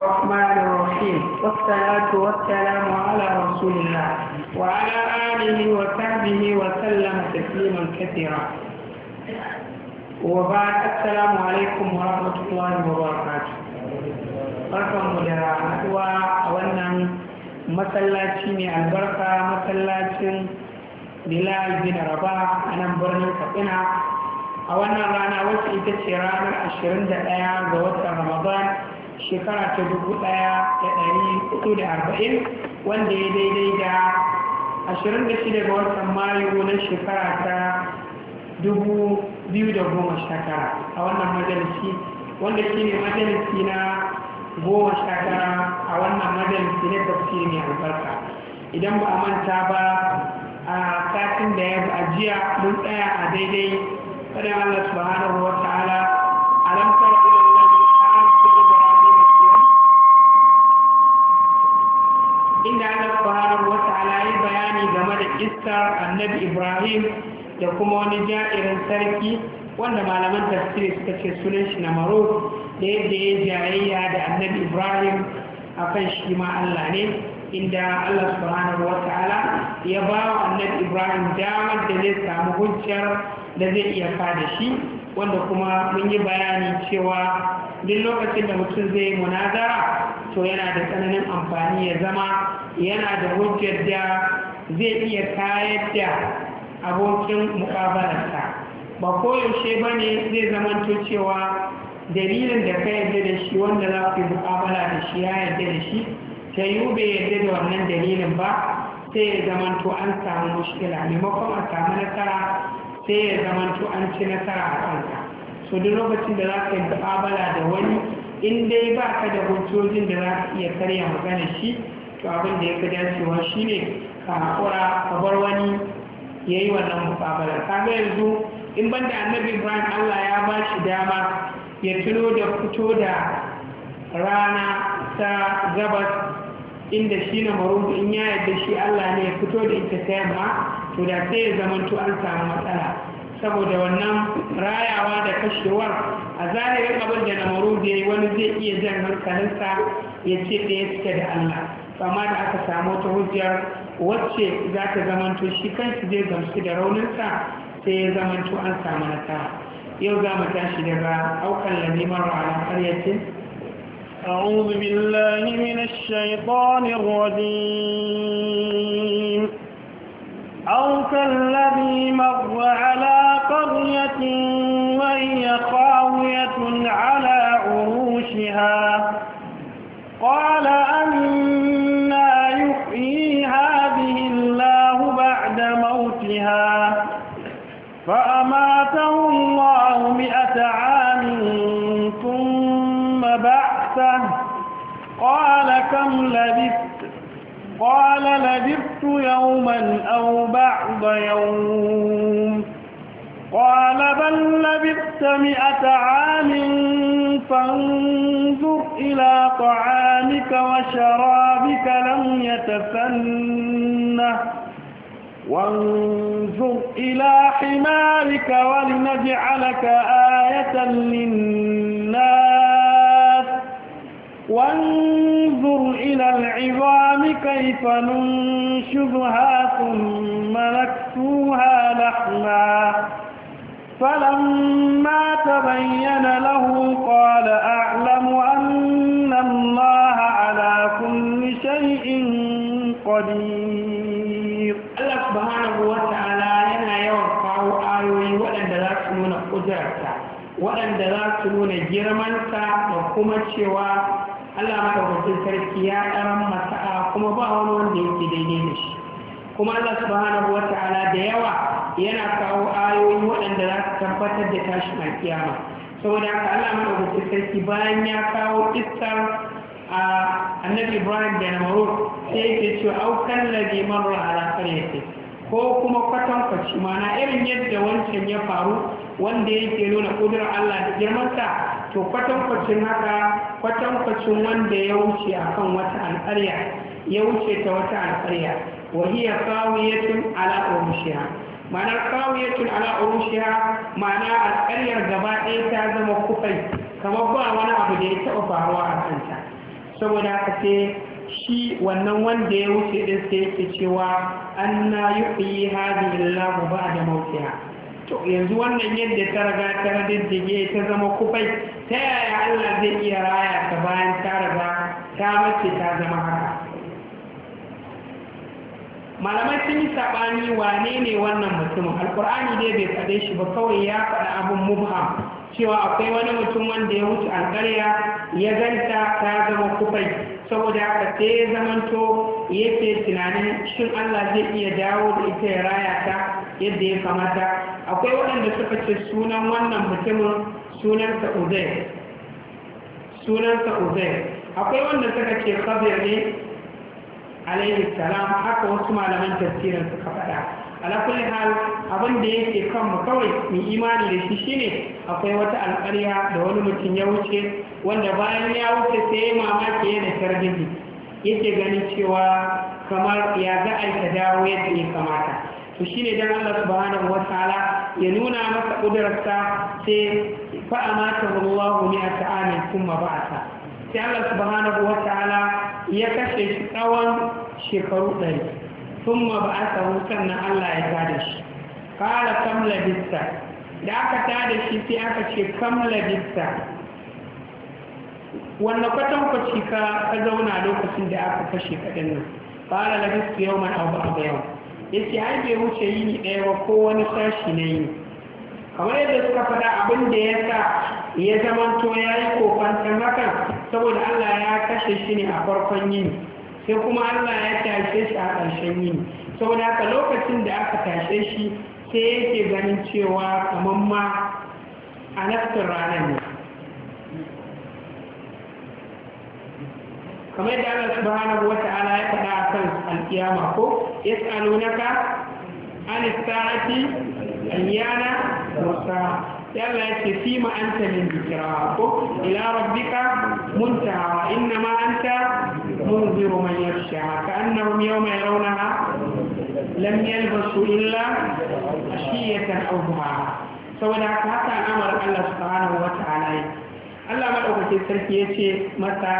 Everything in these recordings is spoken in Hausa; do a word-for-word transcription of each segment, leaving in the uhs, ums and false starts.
الرحمن الرحيم والصلاة والسلام على رسول الله وعلى آله وصحبه وسلم تسليما كثيرا وبعد السلام عليكم ورحمة الله وبركاته. barkanmu da haɗuwa a wannan masallaci mai albarka, masallacin Bilal bin Rabah a nan birnin Katsina a wannan rana wacce ita ce ranar ashirin da ɗaya ga watan Ramadan shekara ta dubu ɗaya da ɗari hudu da arba'in, wanda ya daidai da ashirin da shida ga watan Mayu na shekara ta dubu biyu da goma sha tara a wannan majalisi, wanda shi ne majalisi na goma sha tara a wannan majalisi na tafsiri mai albarka. Idan ba a manta ba, a satin da ya ajiya mun tsaya a daidai faɗin Allah subhanahu wa ta'ala alam tara ila allazi hajja ibrahim inda Allah subhanahu wa ta'ala ya bayani game da kissar annabi Ibrahim da kuma wani ja'irin sarki wanda malaman tafsiri suka ce sunan shi Namrud, da yadda ya jayayya da annabi Ibrahim akan shi ma Allah ne, inda Allah subhanahu wa ta'ala ya ba wa annabi Ibrahim damar da zai samu hujjar da zai iya fada shi, wanda kuma mun yi bayani cewa duk lokacin da mutum zai yi munazara to yana da tsananin amfani ya zama yana da hujjar da zai iya kayar da abokin muƙabalarsa. Ba koyaushe ba ne zai zamanto cewa dalilin da ka yarda da shi wanda za ku yi muƙabala da shi ya yarda da shi ta yi bai yarda da wannan dalilin ba, sai ya zamanto an samu mushkila, maimakon a samu nasara sai ya zamanto an ci nasara a kanka. So duk lokacin da za ka yi muƙabala da wani, in dai ba ka da hujjojin da za ka iya karya magana shi, to abin da ya fi dacewa shi ne ka haƙura ka bar wani ya yi wannan muƙabala. Ka ga yanzu in ban da annabi Ibrahim Allah ya ba shi dama ya tuno da fito da rana ta gabas, inda shi na marudu in ya yadda shi Allah ne ya fito da ita ta yamma, to da sai ya zamanto an samu matsala, saboda wannan rayawa da kashewar a zahirin abin da na marudu ya yi wani zai iya jan hankalinsa ya ce ɗaya suke da Allah, amma da aka samu ta hujjar wacce za ta zamanto shi kansu zai gamsu da rauninsa, sai ya zamanto an samu nasara. yau za mu tashi daga aukan ladimar ala ƙaryatin. أعوذ بالله من الشيطان الرجيم. أو كالذي مر على قرية وهي خاوية على عروشها قال أنى يحيي هذه الله بعد موتها فأماته الله مئة عام ثم بعثه قال كم لبثت قال لبثت يوما أو بعض يوم قال بل لبثت مئة عام فانظر إلى طعامك وشرابك لم يتسنه وانظر إلى حمارك ولنجعلك آية للناس وانظر إلى العظام كيف ننشزها ثم نكسوها لحما فلما تبين له قال أعلم أن الله على كل شيء قدير. Allah subhanahu wa ta'ala yana yawan kawo ayoyi waɗanda za su nuna ƙudurarsa, waɗanda za su nuna girmansa da kuma cewa Allah maɗaukakin sarki ya ɗaran masa'a kuma ba wani wanda yake daidai da shi. Kuma Allah subhanahu wa ta'ala da yawa yana kawo ayoyi waɗanda za su tabbatar da tashin alkiyama. Saboda haka Allah maɗaukakin sarki bayan ya kawo iskar a annabi Ibrahim da Namrud sai yake cewa aukan ladhi marra ala qaryati, ko kuma kwatankwaci mana irin yadda wancan ya faru wanda yake nuna kudurar Allah da girmansa, to kwatankwacin haka kwatankwacin wanda ya wuce akan wata alƙarya ya wuce ta wata alƙarya wa hiya qawiyatun ala urushiha. Ma'anar qawiyatun ala urushiha ma'ana alƙaryar gaba ɗaya ta zama kufai, kamar ba wani abu da ya taɓa faruwa a kanta. saboda haka sai shi wannan wanda ya wuce din sai yake cewa anna yuhyi hadhihi Allahu ba'da mautiha. To yanzu wannan yadda ta riga ta raddige ta zama kufai, ta yaya Allah zai iya raya ta bayan ta riga ta mace ta zama haka? Malamai sun yi saɓani wane ne wannan mutumin. Alkur'ani dai bai faɗe shi ba, kawai ya faɗa abin mubham cewa akwai wani mutum wanda ya wuce alƙarya ya ganta ta zama kufai, saboda haka sai ya zamanto yake tunanin shin Allah zai iya dawo da ita ya raya ta yadda ya kamata. Akwai waɗanda suka ce sunan wannan mutumin sunansa Uzair sunansa Uzair akwai wanda suka ce Khadir ne alaihi salam, haka wasu malaman tafsirin suka faɗa. Ala kulli hal abin da yake kan mu kawai mu imani da shi shine akwai wata alƙarya da wani mutum ya wuce, wanda bayan ya wuce sai ya mamaki yana tarbiyyar yake ganin cewa kamar ya ga aika dawo yadda ya kamata. To shine dan Allah subhanahu wataala ya nuna masa kudurarsa sai fa amata wallahu mi'ata amin thumma ba'atha. Sai Allah subhanahu wataala ya kashe shi tsawon shekaru ɗari, thumma ba'athahu, sannan Allah ya tada shi. Qala kam labista, da aka tada shi sai aka ce kam labista, wannan kwatankwaci ka ka zauna lokacin da aka kashe kaɗan nan. Qala labistu yawman aw ba'da yawm, yace ai bai wuce yini ɗaya ba ko wani sashi na yini. Kamar yadda suka faɗa abin da ya sa ya zamanto ya yi kofantan hakan saboda Allah ya kashe shi ne a farkon yini, sai kuma Allah ya tashe shi a ƙarshen yini. Saboda haka lokacin da aka tashe shi sai yake ganin cewa kamar ma a nafsin ranar ne. Kamar yadda Allah subhanahu wa ta'ala ya faɗa a kan alƙiyama ko yas'alunaka an as-sa'ati ayyana mursaha. Yalla yace fi ma anta min dhikra ko ila rabbika muntaha wa inna ma anta munziru man yakhsha ka'annahum yawma yarawnaha lam yalbasu illa ashiyatan aw duhaha. Saboda haka al'amarin Allah subhanahu wa ta'ala yi. Allah madaukakin sarki yace masa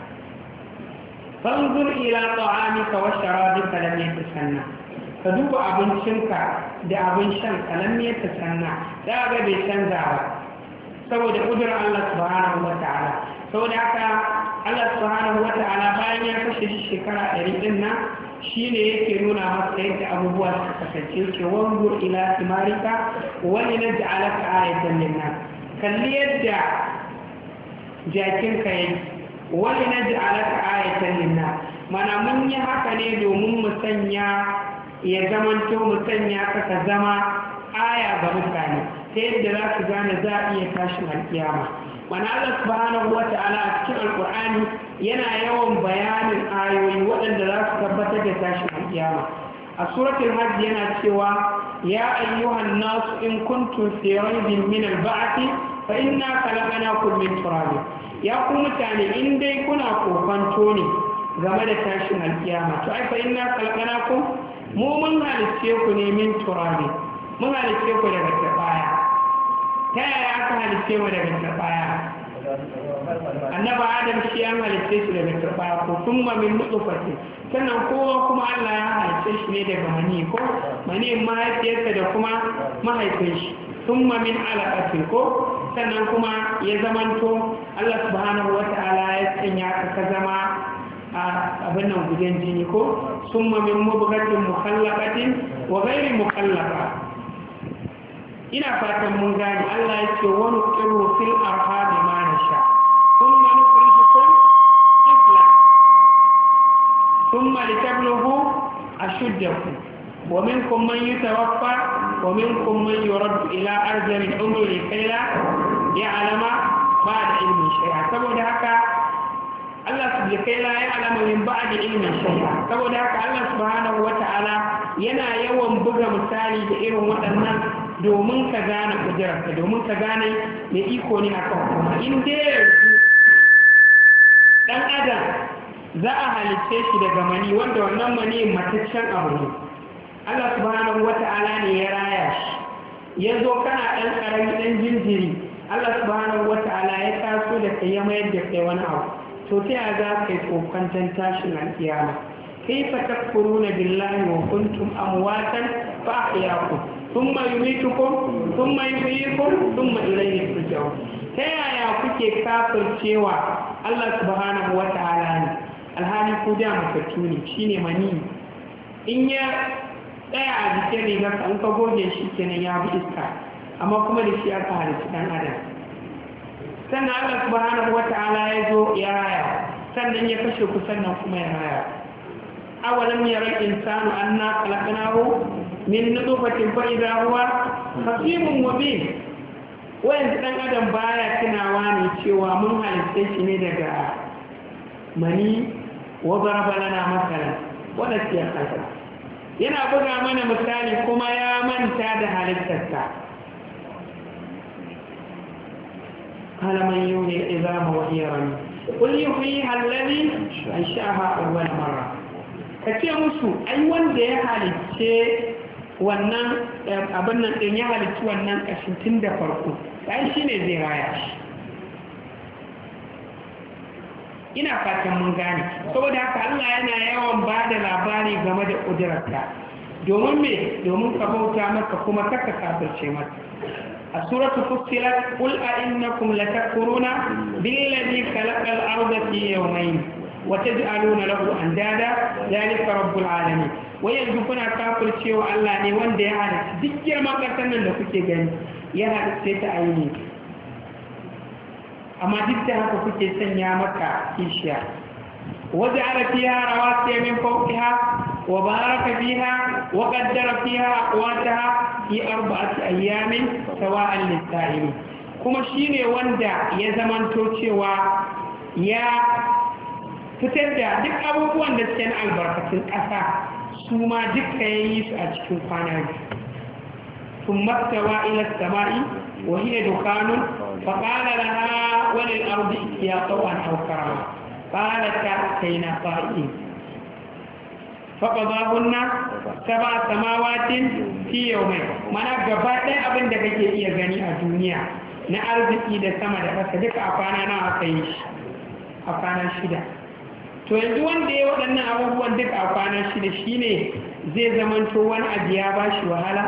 fanzur ila ta'amika wa sharabika lam yatasanna, ka duba abincinka da abin shan lam yatasanna, da ga bai canza ba saboda kudurar Allah subhanahu wata'ala. Saboda haka Allah subhanahu wata'ala bayan ya kashe shi shekara ɗari ɗin nan shine yake nuna masa yadda abubuwa suka kasance, yake wanzur ila timarika wa linaj'alaka ayatan lin-nas, kalli yadda jakinka yake wani na ji alaka ayatan linna, mana mun yi haka ne domin mu sanya ya zamanto mu sanya ka zama aya ga mutane ta yadda za su gane za a iya tashin alkiyama. Mana Allah subhanahu wa ta'ala a cikin alkur'ani yana yawan bayanin ayoyi waɗanda za su tabbatar da tashin alkiyama. A suratul hajj yana cewa ya ayyuhan nasu in kuntum fi raibin min al-ba'thi fa inna khalaqnakum min turab. Ya ku mutane in dai kuna kofanto ne game da tashin alkiyama, to ai fa inna khalaqnakum, mu mun halice ku ne min turabi, mun halice ku daga turbaya. Ta yaya aka halice mu daga turbaya? Annabi Adam shi an halice shi daga turbaya ko thumma min nutfatin, sannan kowa kuma Allah ya halice shi ne daga mani ko mani mahaifiyarsa da kuma mahaifin shi, thumma min alaqatin ko sannan kuma ya zamanto Allah subhanahu wata'ala ya sanya ka zama a abin nan gujen jini ko summa min mubghatin mukhallaqatin wa ghairi mukhallaqa. Ina fatan mun gane Allah ya ce wa nuqiru fil arham ma nasha thumma nukhrijukum tifla thumma litablughu ashuddakum wa minkum man yutawaffa wa minkum man yuraddu ila arzali al-umri kay la ya'lama ba'da ilmin shay'a. Saboda haka Allah subhanahu kai la ya'lamu min ba'da ilmin shay'a. Saboda haka Allah subhanahu wata'ala yana yawan buga misali da irin waɗannan domin ka gane kujerarka, domin ka gane me iko ne akan kuma. In dai yanzu dan adam za a halice shi daga mani wanda wannan mani mataccen abu ne, Allah subhanahu wata'ala ne ya raya shi, ya zo kana ɗan ƙarami ɗan jinjiri, Allah subhanahu wata'ala ya taso da kai ya mayar da kai wani abu. To to ta yaya za ka yi kokwanton tashin alkiyama kaifa takfuruna billahi wa kuntum amwatan fa ahyaakum thumma yumitukum thumma yuhyikum thumma ilayhi turja'un ta yaya kuke kafircewa Allah subhanahu wa ta'ala ne alhali ku da matattu ne shine mani in ya tsaya a jikin rigar ka an ka goge shi kenan ya bi iska amma kuma da shi aka halitta dan adam sannan Allah subhanahu wa ta'ala ya zo ya raya sannan ya kashe ku sannan kuma ya raya awalam yara insanu anna khalaqnahu min nutfatin fa idha huwa khasimun mubin wayan dan adam baya tunawa ne cewa mun halitta shi ne daga mani wa daraba lana masalan wanda ya kasa yana buga mana misali kuma ya manta da halittarsa qala man yuhyi al-idama wa hiya ramim qul yuhyiha alladhi ansha'aha awwal marra ka ce musu ai wanda ya halicce wannan abin nan ɗin ya halicci wannan ƙashin tun da farko ai shi ne zai raya shi ina fatan mun gane saboda haka Allah yana yawan ba da labari game da ƙudurarka domin me domin ka bauta maka kuma kaka kafirce maka a suratu fussilat qul a innakum latakfuruna billadhi khalaqal arda fi yawmayn وتجعلون له اندادا ذلك رب العالمين wayanzu kuna kafircewa Allah ne wanda ya halitta duk girman ƙasar nan da kuke gani ya halitta ta aini amma duk da haka kuke sanya maka kishiya waja'ala fiha rawasiya min fawqiha wa baraka fiha wa qaddara fiha aqwataha fi arba'ati ayyamin sawa'an lis-sa'ilin kuma shine wanda ya zamanto cewa ya fitar da duk abubuwan da suke na albarkatun ƙasa su ma duka ya yi su a cikin kwana biyu sun maktawa ila sama'i wa hiya dukanun fa qala laha wa lil ardi ya tawan aw karama qalata kayna qa'in fa qadahunna sab'a samawatin fi yawmayn mana gaba ɗaya abin da kake iya gani a duniya na arziki da sama da ƙasa duka a kwana nawa aka yi shi a kwana shida to yanzu wanda ya waɗannan abubuwan duk a kwanan shi da shi ne zai zamanto wani abu ya ba shi wahala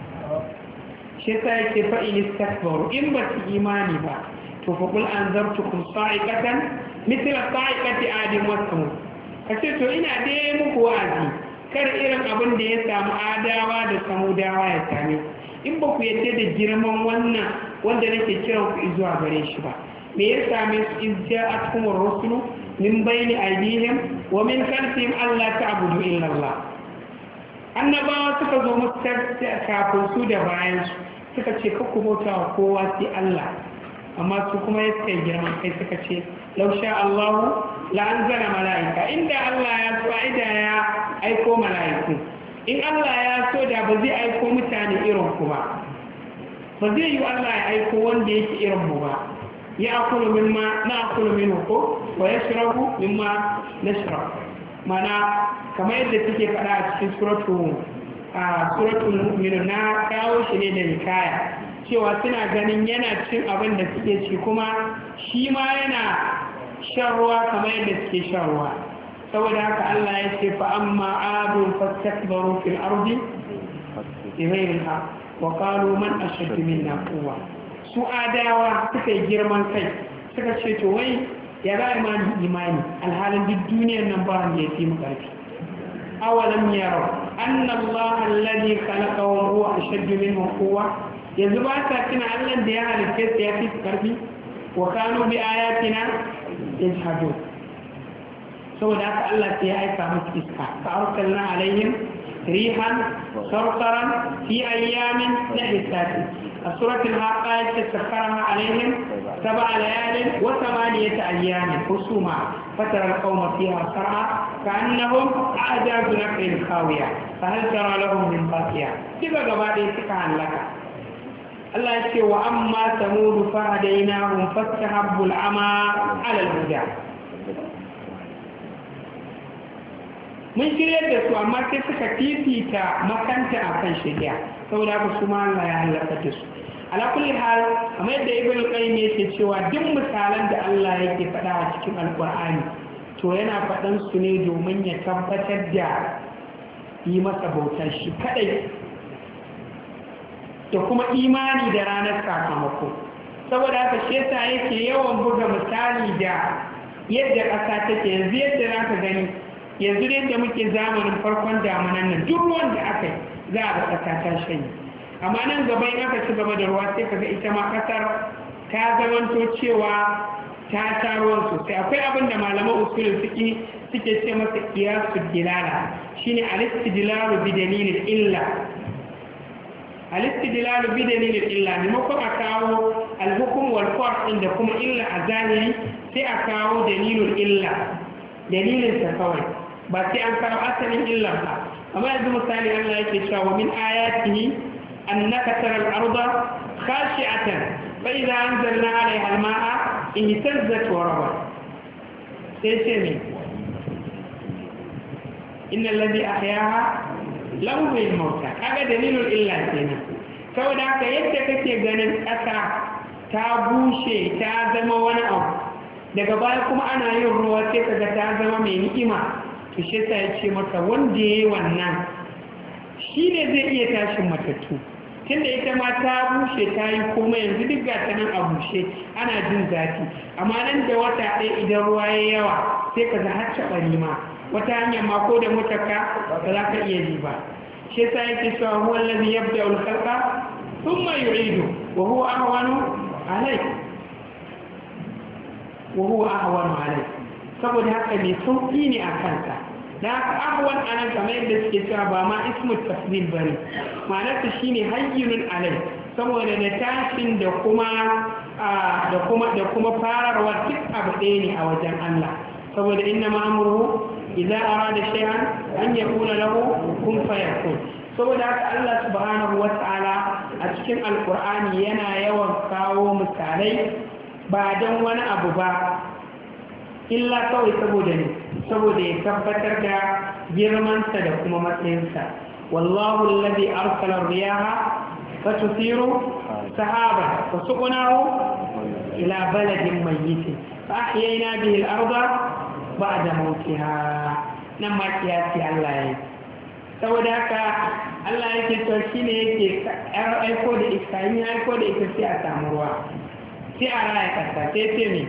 shi ta yake fa'in istakbaru in ba su imani ba to faƙul an zartu kun sa'ikatan mitila sa'ikati adin wasu ka ce to ina dai muku wa'azi kar irin abin da ya samu adawa da samudawa ya same in ba ku yadda da girman wannan wanda nake kiran ku zuwa gare shi ba me ya same su in ja'at kumur rusulu min bayni aydihim wa min khalfihim alla ta'budu illa Allah annabawa suka zo musu kafin su da bayan su suka ce ka ku bauta wa kowa sai Allah amma su kuma ya suka girman kai suka ce law sha Allah la anzala malaika inda Allah ya so aida ya aiko malaiku in Allah ya so da ba zai aiko mutane irin ku ba ba zai yi Allah ya aiko wanda yake irin mu ba يأكل مما نأكل منه ويشرب مما نشرب mana kamar yadda take faɗa a cikin suratu a suratul mu'minun na kawo shi ne da hikaya cewa suna ganin yana cin abin da suke ci kuma shi ma yana shan ruwa kamar yadda suke shan ruwa saboda haka Allah ya ce fa amma adu fastakbaru fil ardi bighayriha wa qalu man ashaddu minna quwwa su adawa suka yi girman kai suka ce to wai ya za a imani imani alhalin duk duniyar nan ba wanda ya fi mu ƙarfi awalam yaro anna Allah alladhi khalaqahum huwa ashaddu minhum quwwa yanzu ba ta tuna Allah da ya halitta su ya fi su ƙarfi wa kanu bi ayatina yajhadun saboda haka Allah sai ya aika musu iska fa arsalna alaihim rihan sarsaran fi ayyamin nahisatin سورة الحاقة تسخرها عليهم سبع ليال وثمانية أيام حسوما فترى القوم فيها صرعى كأنهم أعجاز نخل خاوية فهل ترى لهم من باقية كيف قبل يسكعن لك الله يقول وأما ثمود فهديناهم فاستحبوا العمى على الهدى mun shiryar da su amma sai suka fifita makanta akan shari'a saboda haka su ma Allah ya halaka da su ala kulli hal kamar yadda ibn qayyim yake cewa duk misalan da Allah yake faɗa a cikin alqur'ani to yana faɗan su ne domin ya tabbatar da yi masa bautar shi kadai da kuma imani da ranar sakamako saboda haka shi yasa yake yawan buga misali da yadda ƙasa take yanzu yadda za ka gani yanzu yadda muke zamanin farkon damunan nan duk ruwan da aka yi za a ga ƙasa ta shanye amma nan gaba in aka ci gaba da ruwa sai kaga ita ma ƙasar ta zamanto cewa ta sha ruwan sosai akwai abin da malaman usulul fiqh suke ce masa qiyasul dilala shine al-istidlalu bi dalilil illa al-istidlalu bi dalilil illa ne mako a kawo al-hukm wal farq da kuma illa a zahiri sai a kawo dalilul illa dalilin ta kawai ba sai an kawo asalin illa ba amma yanzu misali Allah yake cewa min ayatihi annaka taral arda khashi'atan fa idza anzalna 'alayha al-ma'a ihtazzat wa rabat sai ce ne inna alladhi ahyaha lahu al-mauta kaga dalilul illa kenan saboda haka yadda kake ganin ƙasa ta bushe ta zama wani abu daga baya kuma ana yin ruwa sai kaga ta zama mai ni'ima to shi yasa ya ce maka wanda yayi wannan shi ne zai iya tashin matattu tunda ita ma ta bushe ta yi komai yanzu duk ga ta nan a bushe ana jin zafi amma nan da wata ɗaya idan ruwa ya yawa sai ka har taɓa ma wata hanyar ma ko da mutaka ba za ka iya ji ba shi yasa yake cewa huwa allazi yabda'u al-khalqa thumma yu'idu wa huwa ahwanu alayhi wa huwa ahwanu alayhi saboda haka ne sauki ne a kanka da haka ahwan anan kamar yadda suke cewa ba ma ismu tafdil bane ma'anarsa shine hayyinun alai saboda da tashin da kuma da kuma da kuma fararwa duk abu ɗaya ne a wajen Allah saboda inna ma'amuru idza arada shay'an an yaqula lahu kun fayakun saboda haka Allah subhanahu wata'ala a cikin alqur'ani yana yawan kawo misalai ba don wani abu ba illa kawai saboda ne saboda ya tabbatar da girmansa da kuma matsayinsa wallahu alladhi arsala riyaha fatusiru sahaba fasuqnahu ila baladin mayyitin fa ahyayna bihi al-ardha ba'da mawtiha nan ma kiyasi Allah yayi saboda haka Allah yake to shine yake aiko da iskani aiko da ita sai a samu ruwa sai a raya kasa sai ce ne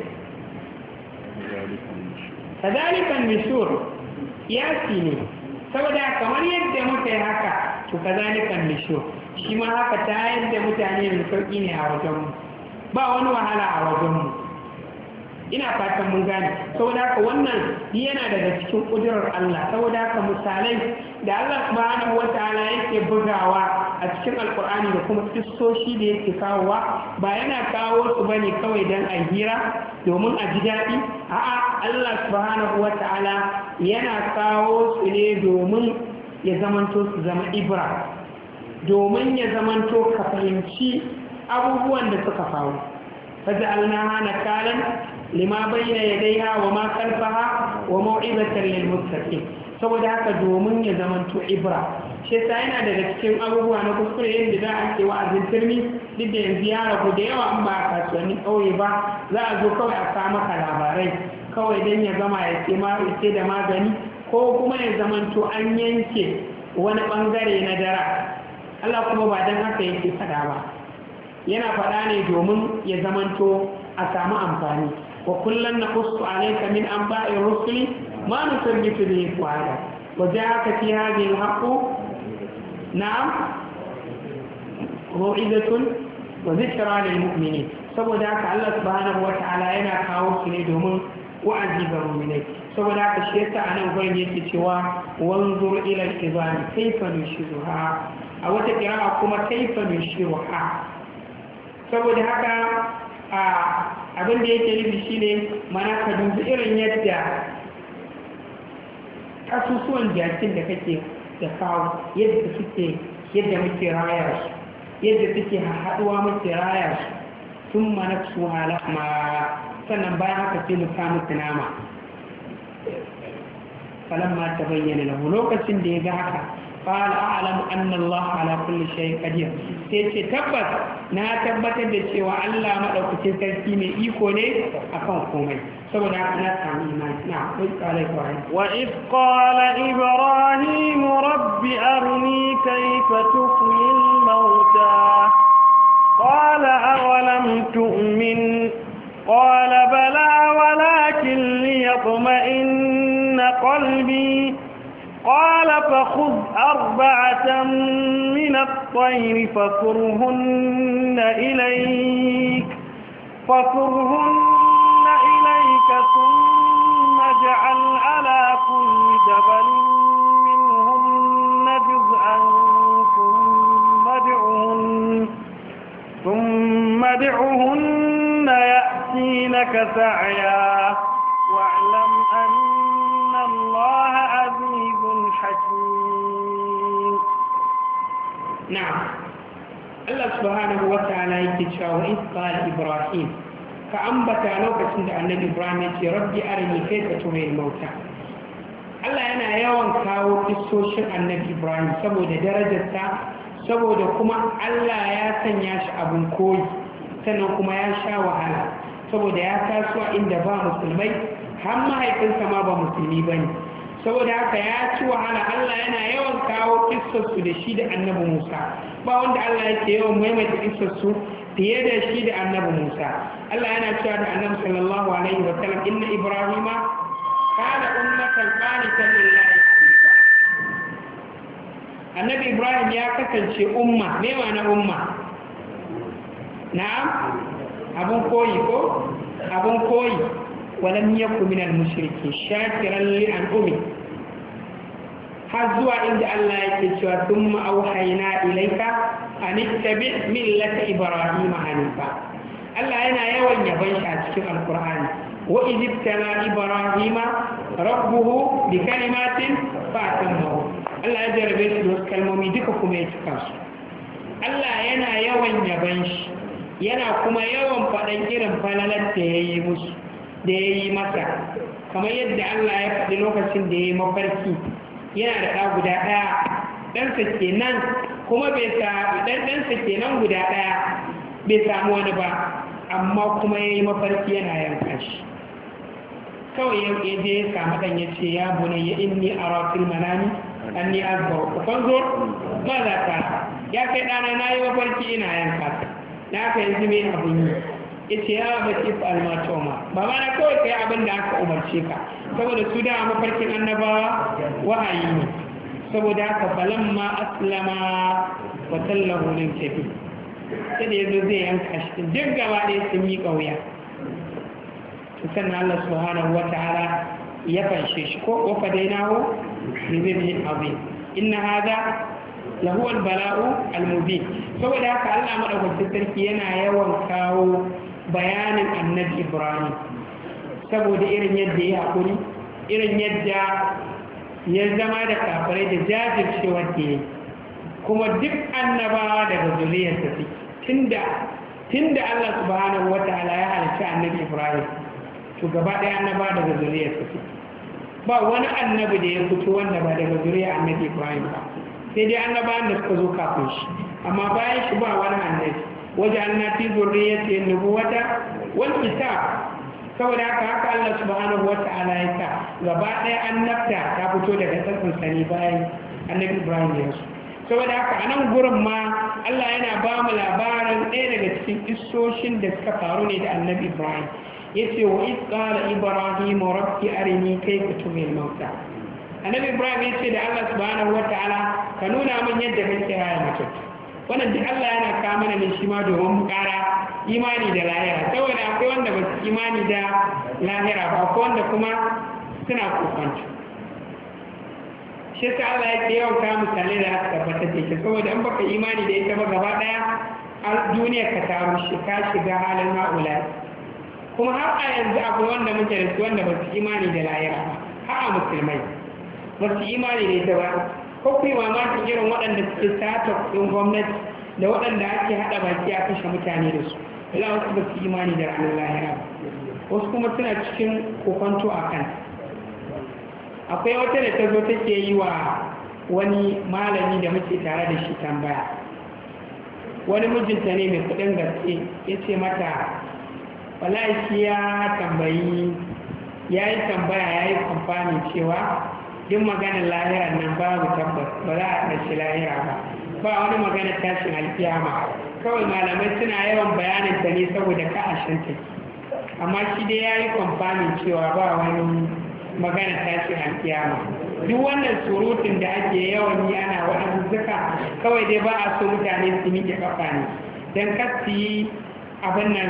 kazalikan nishur kiyasi ne saboda kamar yadda muka yi haka to kazalikan nishur shi ma haka ta yadda mutane mai sauƙi ne a wajenmu ba wani wahala a wajenmu ina fatan mun gane saboda haka wannan yana daga cikin ƙudurar Allah saboda haka misalai da Allah subhanahu wataala yake bugawa a cikin alkur'ani da kuma kissoshi da yake kawowa ba yana kawo su bane kawai dan a hira domin a ji daɗi a'a Allah subhanahu wataala yana kawo su ne domin ya zamanto su zama ibra domin ya zamanto ka fahimci abubuwan da suka faru faj'alnaha nakalan lima bayna yadayha wa ma khalfaha wa maw'izatan lil muttaqin saboda haka domin ya zamanto ibra shi ta yana daga cikin abubuwa na kuskure yadda za a ce wa'azin turmi duk da yanzu ya ragu da yawa an ba a kasuwannin ƙauye ba za a zo kawai a sa maka labarai kawai don ya gama ya ce ma ce da magani ko kuma ya zamanto an yanke wani bangare na dara Allah kuma ba don haka yake faɗa ba yana faɗa ne domin ya zamanto a samu amfani wa kullum na kustu alaika min an ba'in rusuli ma nusabbitu bihi fu'ada wa ja'aka fi hadhihi al-haqqu na'am mau'izatun wa dhikra lil mu'minin saboda haka Allah subhanahu wa ta'ala yana kawo su ne domin wa'azi ga mu'minai saboda haka shi yasa anan gurin yake cewa wanzur ila al-izami kayfa nushiruha a wata qira'a kuma kayfa nushiruha saboda haka abin da yake nufi shine mana ka dubi irin yadda kasusuwan jakin da kake da kawo yadda suke yadda muke raya su yadda suke haɗuwa muke raya su tun mana su halama sannan bayan haka sai mu samu nama falamma tabayyana lahu lokacin da ya ga haka قال أعلم أن الله على كل شيء قدير sai tabbas na tabbatar da cewa Allah madaukakin sarki mai iko ne akan komai saboda haka na samu imani na wai kala ibrahim wa id qala ibrahim rabbi arni kayfa tuhyil mauta qala awalam tu'min qala bala walakin liyatma'inna qalbi قال فخذ أربعة من الطير فصرهن إليك فصرهن إليك ثم اجعل على كل جبل منهن جزءا ثم ادعهن ثم ادعهن يأتينك سعيا واعلم أن الله عزيز حكيم. نعم الله سبحانه وتعالى يكتشف وإذ قال إبراهيم فأنبت لوكة عند إبراهيم ربي أرني كيف تحيي الموتى. Allah yana yawan kawo kissoshin annabi Ibrahim saboda darajarsa saboda kuma Allah ya sanya shi abun koyi sannan kuma ya sha wahala saboda ya taso inda ba musulmai har mahaifinsa ma ba musulmi bane saboda haka ya ci wahala. Allah yana yawan kawo kissarsu da shi da annabi Musa ba wanda Allah yake yawan maimaita kissarsu fiye da shi da annabi Musa. Allah yana cewa da annabi sallallahu alaihi wa sallam inna Ibrahima kana ummatan qanitan lillahi. Annabi Ibrahim ya kasance umma, me ma'ana umma? Na'am, abun koyi ko? Abun koyi. Walam yakun minal mushrikin shakiran li an'umi. Har zuwa inda Allah yake cewa thumma auhayna ilayka an ittabi millata Ibrahim hanifa. Allah yana yawan yaban shi a cikin Alqur'ani. Wa idibtala Ibrahima rabbuhu bi kalimatin fatammahu. Allah ya jarabe shi da wasu kalmomi duka kuma ya cika su. Allah yana yawan yaban shi, yana kuma yawan faɗan irin falalar da ya yi musu, da ya yi masa. Kamar yadda Allah ya faɗi lokacin da ya yi mafarki, yana da ɗa guda ɗaya, ɗansa kenan kuma bai samu ɗan ɗansa kenan guda ɗaya bai samu wani ba, amma kuma ya yi mafarki yana yanka shi. Kawai ya je ya samu ɗan ya ce ya bunayya inni ara fil manami anni azbar ku fanzo ma za ka ya kai dana na yi mafarki ina yanka na aka yanzu mai abin yi ita ya baki almatoma ba ma na kawai kai abin da aka umarce ka saboda su da mafarkin annabawa wahayi ne saboda haka falamma aslama wa tallahu lil kafi sai da yazo zai yanka shi duk gaba ɗaya sun yi kauya to sannan Allah subhanahu wataala ya fanshe shi ko wafa dainahu bi zibhin azim inna hada lahu albala'u almubin saboda haka Allah madaukakin sarki yana yawan kawo bayanin annabi Ibrahim saboda irin yadda ya hakuri irin yadda ya zama da kafirai da jajircewa da ya kuma duk annabawa daga zuriyarsa suke tunda tunda Allah subhanahu wataala ya halicci annabi Ibrahim to gaba ɗaya annaba daga zuriyarsa suke ba wani annabi da ya fito wanda ba daga zuriya annabi Ibrahim ba sai dai annabawan da suka zo kafin shi amma bayan shi ba wani annabi waje annabi zuriyati nubuwata wal kitab saboda haka haka Allah subhanahu wata'ala ya sa gaba ɗaya annabta ta fito daga tsatsin sani bayan annabi Ibrahim ya su saboda haka a nan gurin ma Allah yana ba mu labarin ɗaya daga cikin kissoshin da suka faru ne da annabi Ibrahim yace wa iz qala ibrahim rabbi arini kayfa tuhil mauta. Annabi Ibrahim yace da Allah subhanahu wataala ka nuna min yadda kake raya mutum. Wannan duk Allah yana kawo mana ne shi ma domin mu ƙara imani da lahira saboda akwai wanda ba su imani da lahira ba akwai wanda kuma suna kokonta. Shi sa Allah yake yawan kawo misalai da aka tabbatar da ita saboda in baka imani da ita ba gaba ɗaya a duniya ka taru shi ka shiga halin ma'ula. Kuma har a yanzu akwai wanda muke da su wanda ba su imani da lahira ba har a musulmai ba su imani da ita ba ko ku yi mamakin irin waɗanda suke sata kuɗin gwamnati da waɗanda ake haɗa baki a kashe mutane da su ila wasu ba su imani da ranar lahira ba wasu kuma suna cikin kokonto a kan akwai wata da ta zo take yi wa wani malami da muke tare da shi tambaya. Wani mijinta ne mai kudin gaske ya ce mata wallahi shi ya tambayi ya yi tambaya ya yi kamfani cewa duk maganar lahira nan babu tabbas ba za a ɗashi lahira ba ba wani maganar tashin alkiyama kawai malamai suna yawan bayanin ta ne saboda ka ashanta amma shi dai ya yi kamfani cewa ba wani maganar tashin alkiyama. Duk wannan surutun da ake yawan yi ana wa'azuzzuka kawai dai ba a so mutane su miƙe kafa ne don kasi abin nan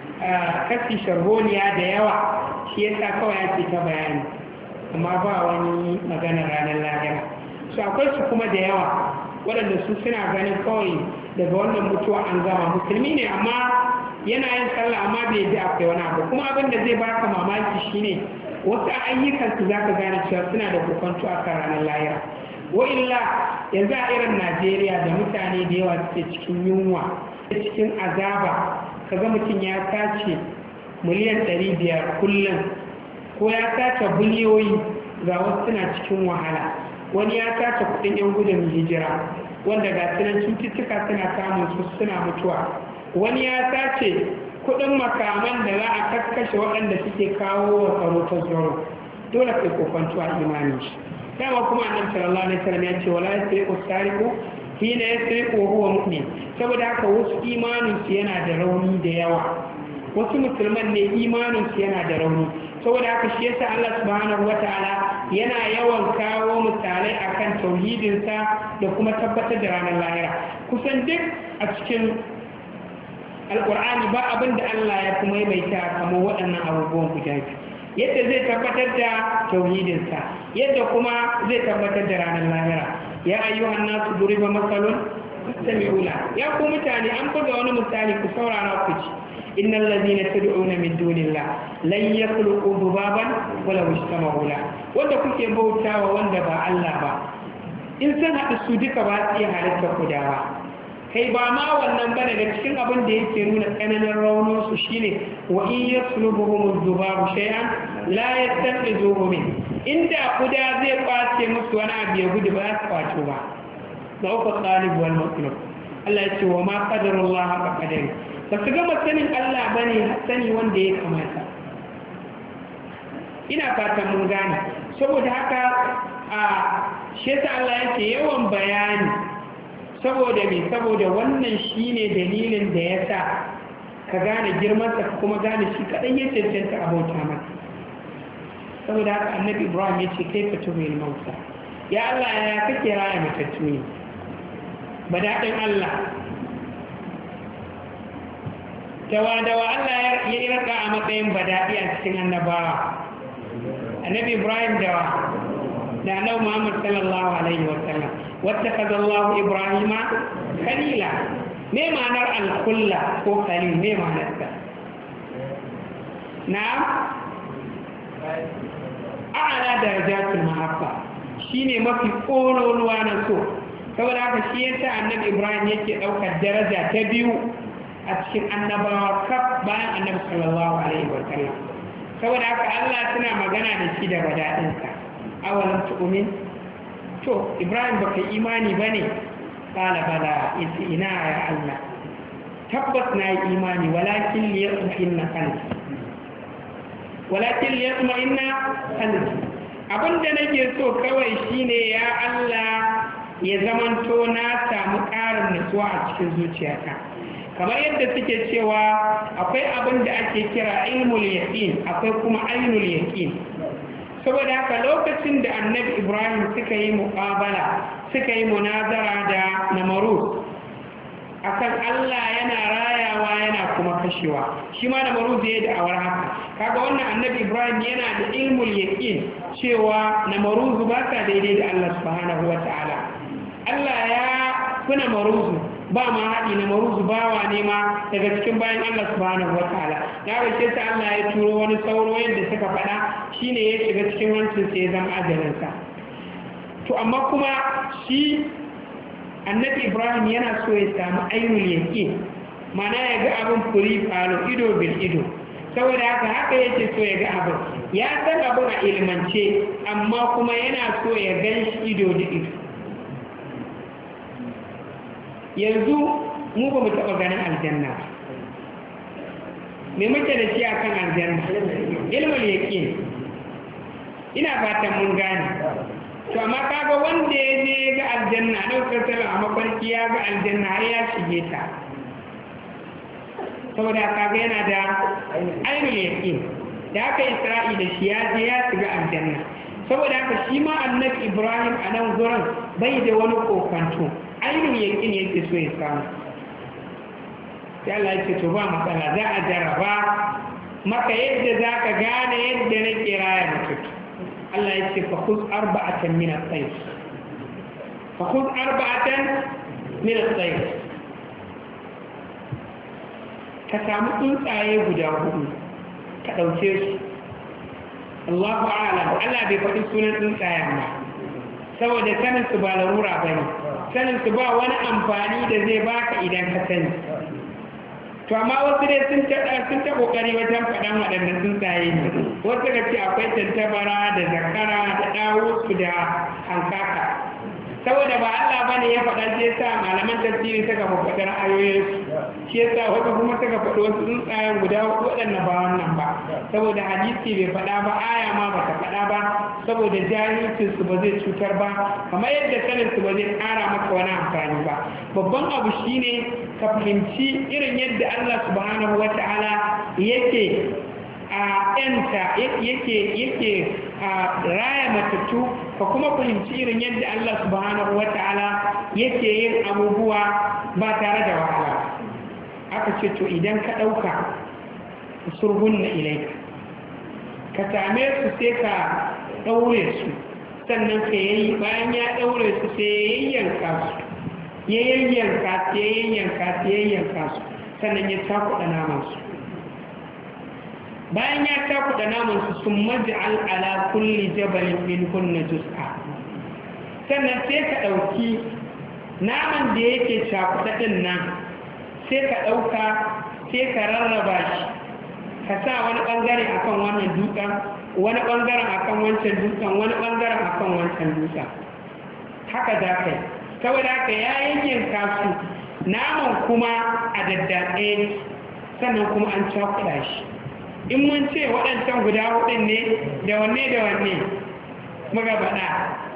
kasi sharholiya da yawa shi yasa kawai ake ta bayani amma ba wani maganar ranar lahira. Su akwai su kuma da yawa waɗanda su suna ganin kawai daga wannan mutuwa an gama musulmi ne amma yana yin sallah amma bai yi akwai wani abu. Kuma abin da zai baka mamaki shine wasu ayyukansu za ka gane cewa suna da kokonto a kan ranar lahira. Wa'illa yanzu a irin Najeriya da mutane da yawa suke cikin yunwa cikin azaba kaga mutum ya sace miliyan ɗari biyar kullum ko ya sace biliyoyi ga wasu suna cikin wahala. Wani ya sace kuɗin 'yan gudun hijira wanda ga sunan cututtuka suna samun su suna mutuwa. Wani ya sace kudin makaman da za a kakkashe waɗanda suke kawo wa tsaro ta tsaro. Dole kai kokwanto a imanin shi. Dama kuma annabi sallallahu alaihi wasallam ya ce wala yasriqu sariqu hina yasriqu wa huwa mu'min. Saboda haka wasu imanin su yana da rauni da yawa. Wasu musulman ne imanin su yana da rauni. Saboda haka shi yasa Allah subhanahu wataala yana yawan kawo misalai akan tauhidinsa da kuma tabbatar da ranar lahira. Kusan duk a cikin alƙur'ani ba abin da Allah ya kuma maimaita kamar waɗannan abubuwan guda biyu yadda zai tabbatar da tauhidinsa yadda kuma zai tabbatar da ranar lahira. Ya ayyuhan nasu duriba masalun fastami'ula, ya ku mutane an buga wani misali ku saurara ku ci. innal ladina tad'una min dunillah lan yakhluqu dhubaban wala yajtama'u la, wanda kuke bautawa wanda ba Allah ba in san haɗu su duka ba su iya halitta kudawa. Kai ba ma wannan ba daga cikin abin da yake nuna tsananin raunin su shine wa in yaslubuhum dhubabu shay'an la yastaqizuhu min, inda kuda zai kwace musu wani abu ya gudu ba su kwato ba. Da uku talib wal matlub, Allah ya ce wa ma qadarullah ka qadari, ba su gama sanin Allah bane sani wanda ya kamata. Ina fatan mun gane. Saboda haka a shi yasa Allah yake yawan bayani saboda me saboda wannan shine dalilin da ya sa ka gane girmansa ka kuma gane shi kaɗan ya cancanta a bauta masa. Saboda haka annabi Ibrahim ya ce kai fito mai mauta, ya Allah ya kake raya matattu ne ba daɗin Allah dawa-dawa Allah ya yi raka a matsayin badaɗi a cikin annabawa. Annabi Ibrahim dawa da annabi Muhammad sallallahu alaihi wa sallam wattakaza Allah Ibrahima khalila. Me ma'anar al-kulla ko khalil, me ma'anar ta? Na'am, a'ala darajatul mahabba, shine mafi kololuwa na so. Saboda haka shi yasa annabi Ibrahim yake daukar daraja ta biyu a cikin annabawa kaf bayan annabi sallallahu alaihi wa sallam. Saboda haka Allah tana magana da shi da badadinsa. Awalam tu'min, to Ibrahim baka imani bane? Qala bala, yace ina ya Allah, tabbas na yi imani, walakin liyatma'inna qalbi, walakin liyatma'inna qalbi. Abinda nake so kawai shine ya Allah ya zamanto na samu ƙarin nutsuwa a cikin zuciyata. Kamar yadda suke cewa akwai abin da ake kira ilmul yaqin, akwai kuma ainul yaqin. Saboda haka lokacin da annabi Ibrahim suka yi muƙabala, suka yi munazara da Namarud akan Allah yana rayawa yana kuma kashewa, shi ma Namarud ya yi da'awar haka. Kaga wannan annabi Ibrahim yana da ilmul yaqin cewa Namarud ba sa daidai da Allah subhanahu wata'ala. Allah ya fi Namarud ba ma haɗi, na maruzu bawa ne ma daga cikin bayan Allah subhanahu wataala. Ya bace ta Allah ya turo wani sauro yadda suka faɗa shine ya shiga cikin hancin sai ya zama ajalinsa. To amma kuma shi annabi Ibrahim yana so ya samu ainul yaqin, mana ya ga abin furi falo ido bil ido. saboda haka haka yake so ya ga abin ya san abin a ilmance amma kuma yana so ya gan shi ido da ido. Yanzu mu ba mu taɓa ganin aljanna ba, me muke da shi a kan aljanna? Ilmul yaqin. Ina fatan mun gane. To amma kaga wanda ya je ga aljanna na sallallahu a mafarki ya ga aljanna har ya shige ta, saboda kaga yana da ainul yaqin da aka isra'i da shi ya je ya shiga aljanna. Saboda haka shi ma annabi Ibrahim a nan gurin bai da wani kokanto, ainul yaqin yake so ya samu. sai Allah ya ce to ba matsala, za a jaraba maka yadda za ka gane yadda na kira ya mutu. Allah ya ce fa khuz arba'atan min at-tayr fa khuz arba'atan min at-tayr ka samu tsuntsaye guda hudu ka dauke su. Allahu a'lam, Allah bai faɗi sunan tsuntsayen ba saboda sanin su ba larura bane, sanin su ba wani amfani da zai baka idan ka sani. To amma wasu dai sun ta sun ta kokari wajen faɗan waɗannan tsuntsaye ne. Wasu ga ce akwai tantabara da zakara da ɗawusu da hankaka. Saboda ba Allah bane ya faɗa, shi yasa malaman tafsiri suka faɗa ra'ayoyin su. Shi yasa wasu kuma suka faɗi wasu tsuntsayen guda huɗu waɗanda ba wannan ba. Saboda hadisi bai faɗa ba, aya ma ba ta faɗa ba, saboda jahilcin su ba zai cutar ba, kamar yadda sanin su ba zai ƙara maka wani amfani ba. Babban abu shine ka fahimci irin yadda Allah subhanahu wata'ala yake a yanta yake yake a raya matattu, ka kuma fahimci irin yadda Allah subhanahu wata'ala yake yin abubuwa ba tare da wahala. Aka ce to idan ka ɗauka surhunna ilaika, ka same su sai ka ɗaure su, sannan ka yayi bayan ya ɗaure su sai ya yayyanka su ya yayyanka su ya yayyanka su ya yayyanka su sannan ya takuɗa naman su. Bayan ya takuɗa naman su sun maj'al ala kulli jabalin minhunna juz'a, sannan sai ka ɗauki naman da yake cakuɗa ɗin nan sai ka ɗauka sai ka rarraba shi, ka sa wani ɓangare akan wannan dutsen, wani ɓangaren akan wancan dutsen, wani ɓangaren akan wancan dutsen. Haka za ka yi. Saboda haka ya yayyanka su, naman kuma a daddatse, sannan kuma an cakuɗa shi. In mun ce waɗancan guda hudun ne, da wanne da wanne muka faɗa?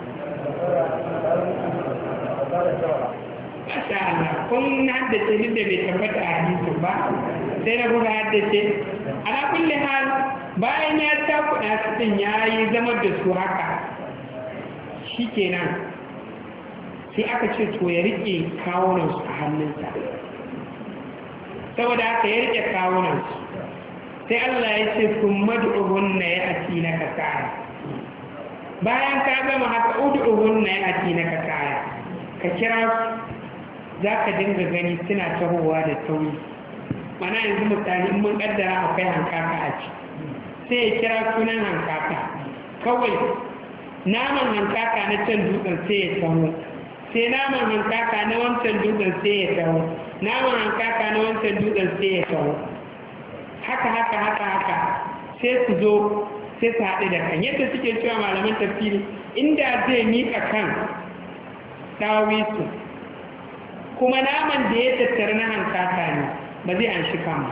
Masha Allah, kun haddace duk da bai tabbata a hadisin ba, sai na kuka haddace. Ala kulli hal, bayan ya cakuɗa su ɗin ya yi zama da su haka, shi kenan sai aka ce to ya riƙe kawunansu a hannunsa. Saboda haka ya riƙe kawunansu, sai Allah ya ce kun madu'uhun na ya ati na kasaya. Bayan ka gama haka udu'uhun na ya ati na kasaya, ka kira su, za ka dinga gani suna tahowa da tauri. Mana yanzu misali mun kaddara akwai hankaka a ci, sai ya kira sunan hankaka, kawai naman hankaka na can dutsen sai ya taho, sai naman hankaka na wancan dutsen sai ya taho, naman hankaka na wancan dutsen sai ya taho. Haka haka haka haka sai su zo sai su haɗu da kan, yadda suke cewa malaman tafsiri, inda zai miƙa kan ɗawisu kuma naman da ya tattara na hankaka ne ba zai an shi kama.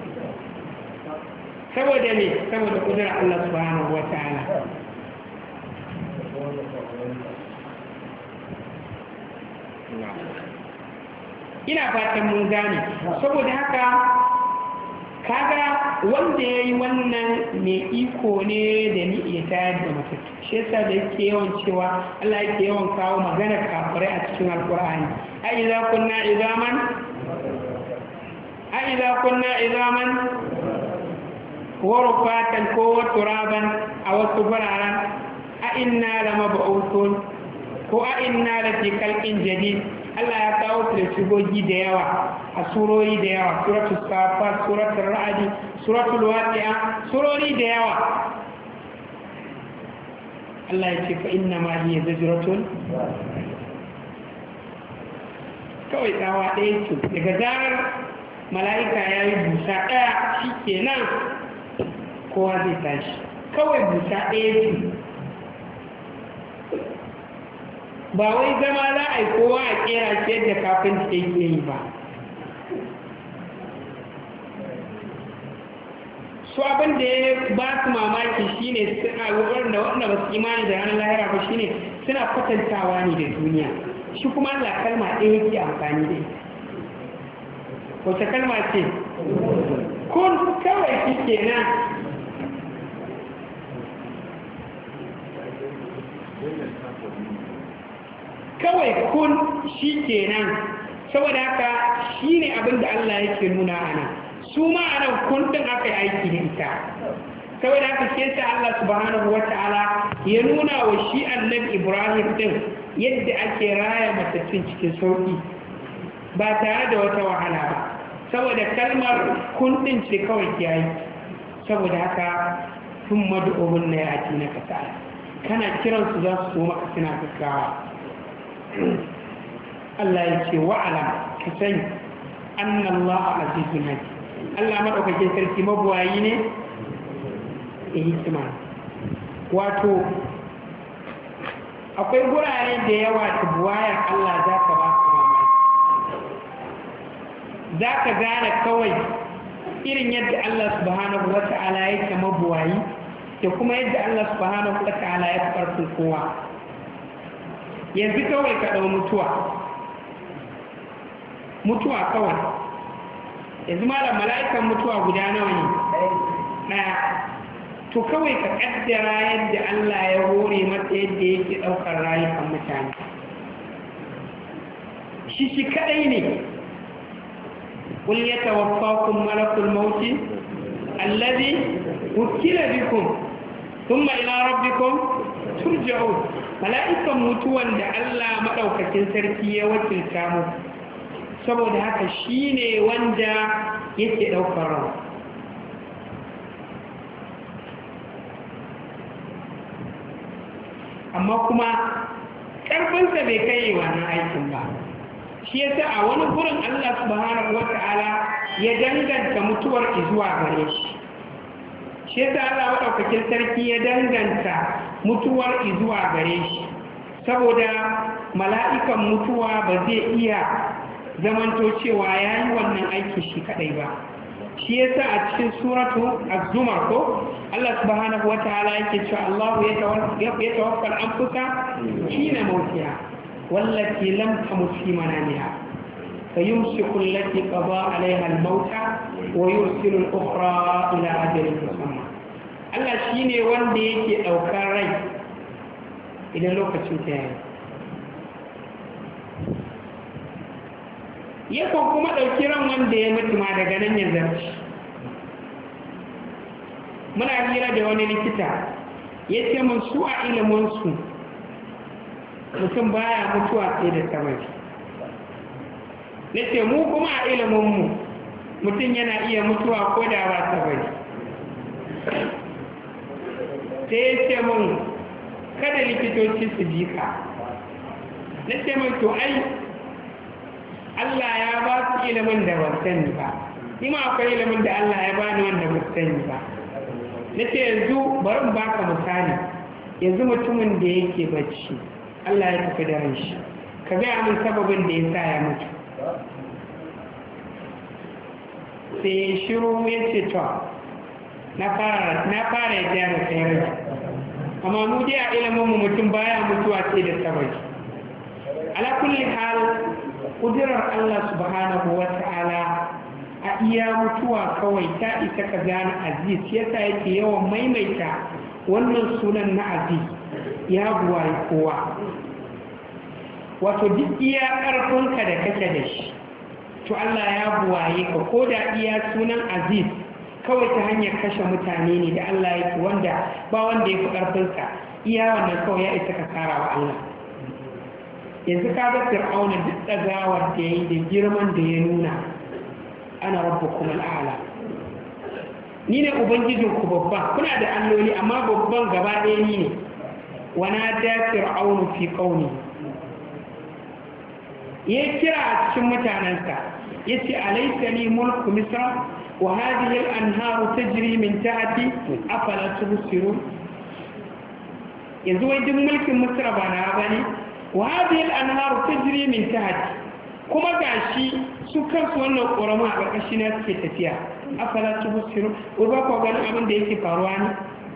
Saboda ne, saboda ƙudurar Allah subhanahu wa ta'ala. Ina fatan mun gane. Saboda haka kaga wanda ya yi wannan mai iko ne da ni iya tayar da matattu. Shi yasa da yake yawan cewa Allah yake yawan kawo magana kafirai a cikin alkur'ani. A idza kunna izaman a idza kunna izaman wa rufatan ko turaban a wasu guraren a inna lamab'uthun ko a inna lafi khalqin jadid. Allah ya kawo su da shigogi da yawa a surori da yawa, suratul safat, suratul ra'd, suratul waqi'a, surori da yawa. Allah ya ce fa inna ma hiya zajratun, kawai tsawa ɗaya ce daga zarar mala'ika ya yi busa ɗaya shi kenan kowa zai tashi kawai busa ɗaya ce ba wai zama za a yi kowa a kera ce yadda kafin ta yake yi ba. su abin da ya ba su mamaki shine suna wurin da wanda ba su imani da ranar lahira ba shine suna kwatantawa ne da duniya, shi kuma Allah kalma ɗaya yake amfani da ita. Wace kalma ce? Kun kawai shi kenan. Kawai kun shi kenan, saboda haka shi ne abin da Allah yake nuna ana. Su ma a nan kun ɗin aka yi aiki da ita. Saboda haka shi yasa Allah subhanahu wata'ala ya nuna wa shi annabi Ibrahim ɗin yadda ake raya matattun cikin sauƙi ba tare da wata wahala ba. Saboda kalmar kun ɗin ce kawai ke yi. Saboda haka sun madu'o'un na yati na kasa. Kana kiransu za su so maka suna gaggawa. Allah ya ce wa'alam ka sani annallahu azizun hakim. Allah madaukakin sarki mabuwayi ne da hikima. Wato akwai gurare da yawa da buwayar Allah za ka ba su mamaki, za ka gane kawai irin yadda Allah subhanahu wa ta'ala yake mabuwayi da kuma yadda Allah subhanahu wa ta'ala ya fi ƙarfin kowa. Yanzu kawai ka ɗau mutuwa mutuwa kawai yanzu malam mala'ikan mutuwa guda nawa ne? Ɗaya. To kawai ka ƙaddara yadda Allah ya hore masa yadda yake ɗaukar rayukan mutane, shi shi kaɗai ne. قل يتوفاكم ملك الموت الذي وكل بكم ثم إلى ربكم ترجعون. ملائكة mutuwan da Allah madaukakin sarki ya wakilta mu, saboda haka shine wanda yake daukar ran. Amma kuma karfinsa bai kai wannan aikin ba. Shi yasa a wani gurin Allah subhanahu wata'ala ya danganta mutuwar zuwa gare shi. Shi yasa Allah madaukakin sarki ya danganta mutuwar zuwa gare shi, saboda mala'ikan mutuwa ba zai iya zamanto cewa yayi wannan aiki shi kadai ba. Shi yasa a cikin suratu az-zumar ko Allah subhanahu wata'ala yake cewa Allah ya tawaffa al-anfusa hina mautiha والتي لم تمت في منامها فيمسك التي قضى عليها الموت ويرسل الأخرى إلى أجل مسمى. Allah shi ne wanda yake ɗaukar rai idan lokacin ta yayi. Yakan kuma ɗauki ran wanda ya mutu ma daga nan ya zarci. Muna hira da wani likita ya ce mun su a iliminsu mutum baya mutuwa sai da samari. Na ce mu kuma a iliminmu mutum yana iya mutuwa ko da ba samari. Sai ya ce mun kada likitoci su ji ka. Na ce mun to ai Allah ya ba su ilimin da ban sani ba, ni ma akwai ilimin da Allah ya bani wanda ban sani ba. Na ce yanzu bari in baka misali, yanzu mutumin da yake bacci Allah ya tafi da shi, ka gaya min sababin da ya sa ya mutu. Sai shiru ya ce to na fara ya jaya da tsayar, amma mu dai a ilimin mutum baya mutuwa sai da sababi. Ala kulli hal kudirar Allah subhanahu wa ta'ala a iya mutuwa kawai ta isa ka gane aziz, yasa yake yawan maimaita wannan sunan na aziz, ya buwaye kowa. Wato duk iya ƙarfinka da kake da shi, to Allah ya buwaye ka, ko da iya sunan aziz kawai ta hanyar kashe mutane ne da Allah yake wanda ba wanda ya fi ƙarfinsa, iya wannan kawai ya isa ka kara wa Allah. Yanzu ka ga Fir'auna duk ɗagawar da ya yi da girman da ya nuna, ana rabbukum al'ala, ni ne ubangijinku babba, kuna da alloli amma babban gaba ɗaya ni ne. ونادى فرعون في قومه ya kira a cikin mutanensa ya ce alaisa li mulku misra wa hadhihi al-anharu tajri min tahti afala tubsirun. yanzu wai duk mulkin misra ba na bane wa hadhihi al-anharu tajri min tahti, kuma gashi su kansu wannan ƙoramu a ƙarƙashi na suke tafiya. Afala tubsirun, ko ba ku ganin abin da yake faruwa ne?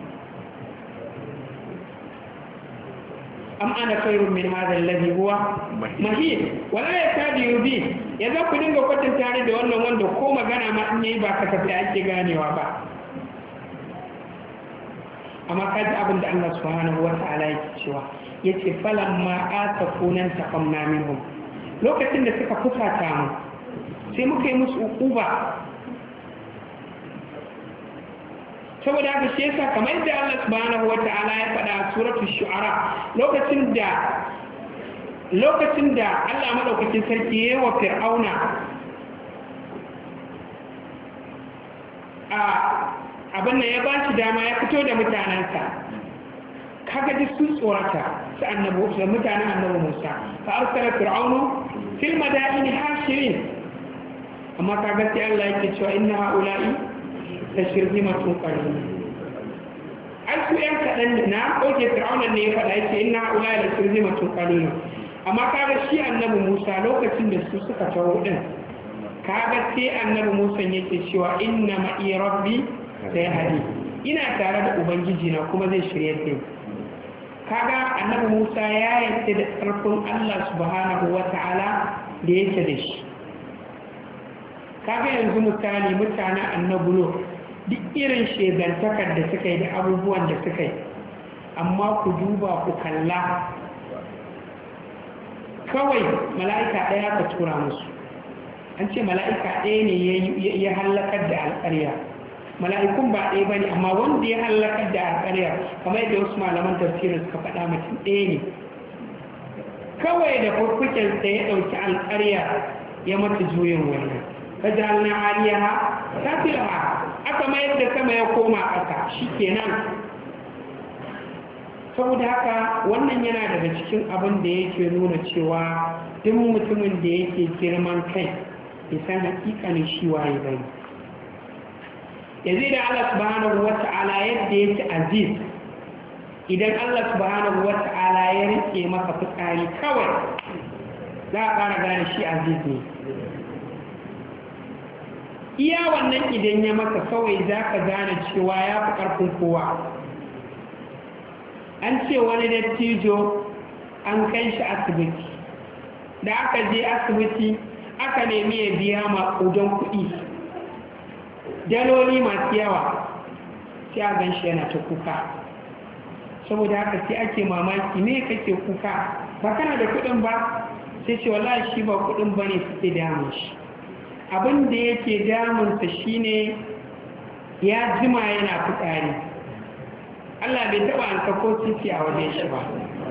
am ana khairun min hadha alladhi huwa mahin wala yakadu yubin. yanzu ku dinga kwatanta tare da wannan wanda ko magana ma in yayi ba ka tafi ake ganewa ba. amma kaji abin da Allah subhanahu wa ta'ala yake cewa, yace falamma atafunan taqamna minhum, lokacin da suka fusata mu sai muka yi musu uquba. saboda haka shi yasa kamar yadda Allah subhanahu wa ta'ala ya faɗa a suratul shu'ara, lokacin da lokacin da Allah madaukakin sarki yayi wa fir'auna a abin da ya ba shi dama ya fito da mutanensa, kaga duk sun tsorata su annabi da mutanen annabi Musa, fa arsala fir'aunu fil madaini hashirin. amma kaga sai Allah yake cewa inna haula'i tashrimatun qalil. ai su yan kadan ne na oke fir'auna ne ya faɗa yake inna haula'i tashrimatun qalil. amma kaga shi annabi Musa lokacin da su suka tawo din, kaga sai annabi Musa yake cewa inna ma'i rabbi sai hadi, ina tare da ubangiji na kuma zai shirye da ni. kaga annabi Musa ya yarda da karfin Allah subhanahu wata'ala da yake da shi. kaga yanzu misali mutanen annabi Nuh, duk irin shegantakar da suka yi da abubuwan da suka yi, amma ku duba ku kalla, kawai mala'ika ɗaya ka tura musu. an ce mala'ika ɗaya ne ya hallakar da alƙarya, mala'ikun ba ɗaya ba ne, amma wanda ya hallakar da alƙarya kamar yadda wasu malaman tafsirin suka faɗa mutum ɗaya ne. kawai da fuffukensa ya ɗauki alƙarya ya mata juyin wannan, fajalna aliyaha safilaha, aka mayar da sama ya koma ƙasa, shi kenan. saboda haka wannan yana daga cikin abin da yake nuna cewa duk mutumin da yake girman kai bai san hakikanin shi waye bai. yanzu da Allah subhanahu wata'ala yadda yake aziz, idan Allah subhanahu wata'ala ya rike maka fitsari kawai za a ƙara gane shi aziz ne. iya wannan idan ya maka kawai za ka gane cewa ya fi ƙarfin kowa. an ce wani dattijo an kai shi asibiti, da aka je asibiti aka nemi ya biya maƙudan kuɗi, daloli masu yawa, sai a gan shi yana ta kuka. saboda haka sai ake mamaki, me kake kuka, ba kana da kuɗin ba? sai ce wallahi shi ba kuɗin ba ne suke damun shi, abin da yake damunsa shine ya jima yana fitsari, Allah bai taɓa an sako titi a wajen shi ba.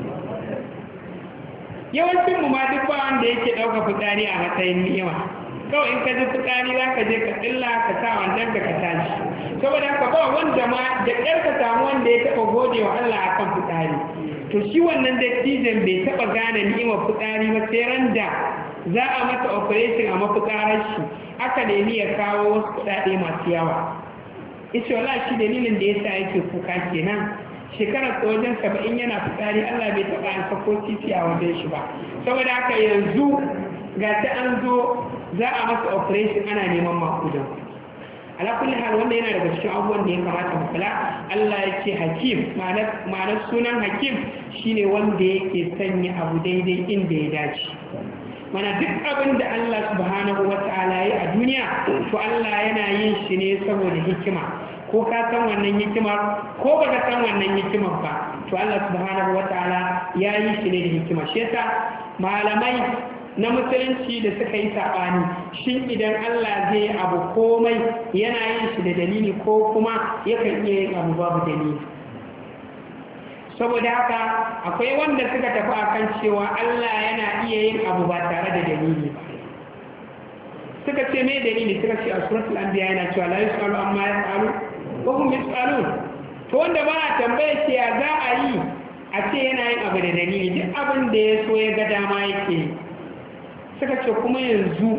yawancin mu ma duk ba wanda yake ɗauka fitsari a matsayin ni'ima, kawai in ka ji fitsari za ka je ka tsilla ka sa wannan da ka tashi. saboda haka ba wanda ma da ƙyar ka samu wanda ya taɓa gode wa Allah a kan fitsari. to shi wannan dattijan bai taɓa gane ni'imar fitsari ba sai ran da za a masa operation a mafitsarar shi aka nemi ya kawo wasu kuɗaɗe masu yawa. ita wala shi dalilin da yasa yake kuka kenan, shekarar ta wajen saba'in yana fitsari, Allah bai taɓa an sako titi a wajen shi ba. saboda haka yanzu ga ta an zo za a masa operation ana neman makudan. ala kulli hal wanda yana daga cikin abubuwan da ya kamata mu kula. Allah ya ce hakim, ma'anar sunan hakim shine wanda yake sanya abu daidai inda ya dace. mana duk abin da Allah subhanahu wata'ala ya a duniya, to Allah yana yin shi ne saboda hikima, ko ka san wannan hikimar ko ba ka san wannan hikimar ba, to Allah subhanahu wata'ala ya yi shi ne da hikima. shi yasa malamai na musulunci da suka yi saɓani, shin idan Allah zai abu komai yana yin shi da dalili ko kuma yakan iya yin abu babu dalili. saboda haka akwai wanda suka tafi akan cewa Allah yana iya yin abu ba tare da dalili ba. suka ce me dalili? suka ce a suratul anbiya yana cewa la yusalu amma yasalu wa hum yusalun. to wanda ba a tambaye ce ya za a yi a ce yana yin abu da dalili, duk abin da ya so ya ga dama yake yi. suka ce kuma yanzu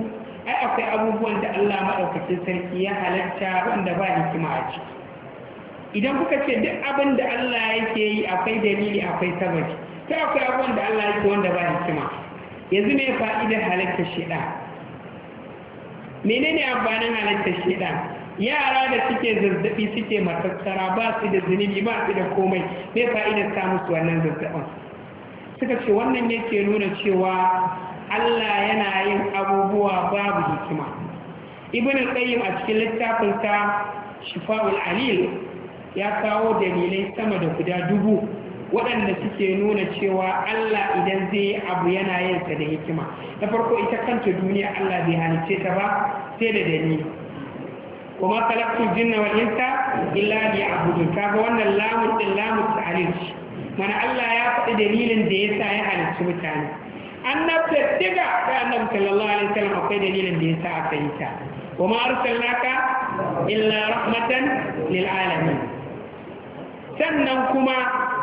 ai akwai abubuwan da Allah maɗaukacin sarki ya halatta wanda ba hikima a ciki. Idan kuka ce duk abin da Allah yake yi akwai dalili akwai sababi, sai akwai abubuwan da Allah yake wanda ba hikima. Yanzu me fa'idar halittar shaitan? Menene amfanin halittar shaitan? Yara da suke zazzabi suke matattara ba su da zunubi ba su da komai, me fa'idar sa musu wannan zazzabin? Suka ce wannan yake nuna cewa Allah yana yin abubuwa babu hikima. Ibn al-Qayyim a cikin littafinsa Shifa'ul Alil ya kawo dalilai sama da guda dubu waɗanda suke nuna cewa Allah idan zai yi abu yana yin sa da hikima. Na farko ita kanta duniya Allah bai halice ta ba sai da dalili. Kuma khalaqtul jinna wal insa illa liya'budun. Kaga wannan lamun din lamun ta'lil. Mana Allah ya faɗi dalilin da yasa ya halicci mutane. Annabta diga da Annabi sallallahu alaihi wasallam akwai dalilin da yasa aka yi ta. Wa ma arsalnaka illa rahmatan lil alamin. Sannan kuma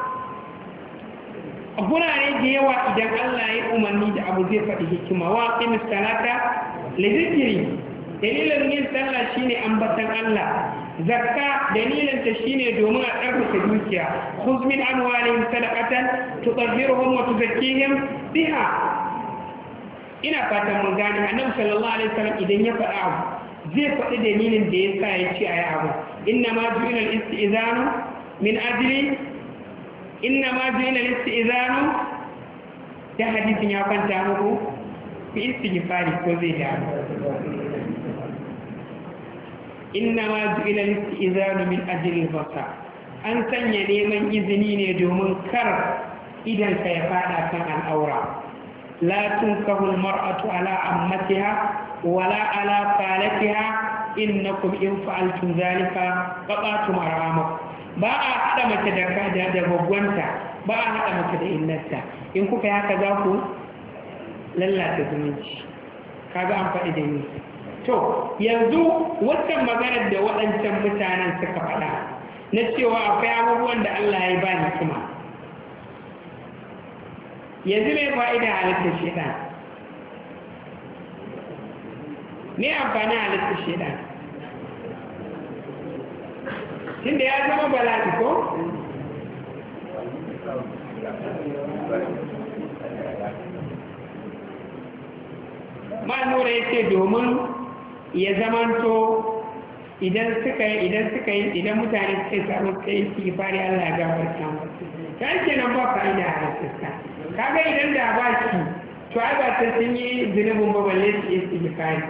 a gurare da yawa idan Allah ya umarni da abu zai faɗi hikima wa qimis salata li zikri. Dalilin yin sallah shine ambatan Allah. Zakka dalilin ta shine domin a tsarkake dukiya. Khudh min amwalihim sadaqatan tutahhiruhum wa tuzakkihim biha. Ina fatan mun gane Annabi sallallahu alaihi wasallam idan ya faɗa abu zai faɗi dalilin da yasa ya ce ayi abu. Inna ma ju'ila al-istizanu min ajli inna ma ju'ila al-istizanu da hadisin ya kwanta muku fi istighfari ko zai da inna ma ju'ila al-istizanu min ajli al-basa an sanya neman izini ne domin kar idan ka ya fada kan al'aura la tunkahu al-mar'atu ala ammatiha wala ala khalatiha innakum in fa'altum dhalika qata'tum arhamakum. Ba a haɗa mace da kada da gwaggwanta, ba a haɗa mace da innarta. In kuka yi haka za ku lallata zumunci. Kaga an faɗi da ni. To, yanzu wancan maganar da waɗancan mutanen suka faɗa na cewa akwai abubuwan da Allah ya ba ni kuma. Yanzu mai fa'ida halittar shaidan. Me amfani halittar shaidan? Tunda ya zama bala'i ko? Ma'anura ya ce domin ya zamanto idan suka yi idan suka yi idan mutane suka yi samun suka yi su fari Allah ya gafarta mu. Ta yake nan ba fa'ida a halittarsa. Kaga idan da ba shi, to ai ba ta sun yi zunubin ba balle su yi su fari.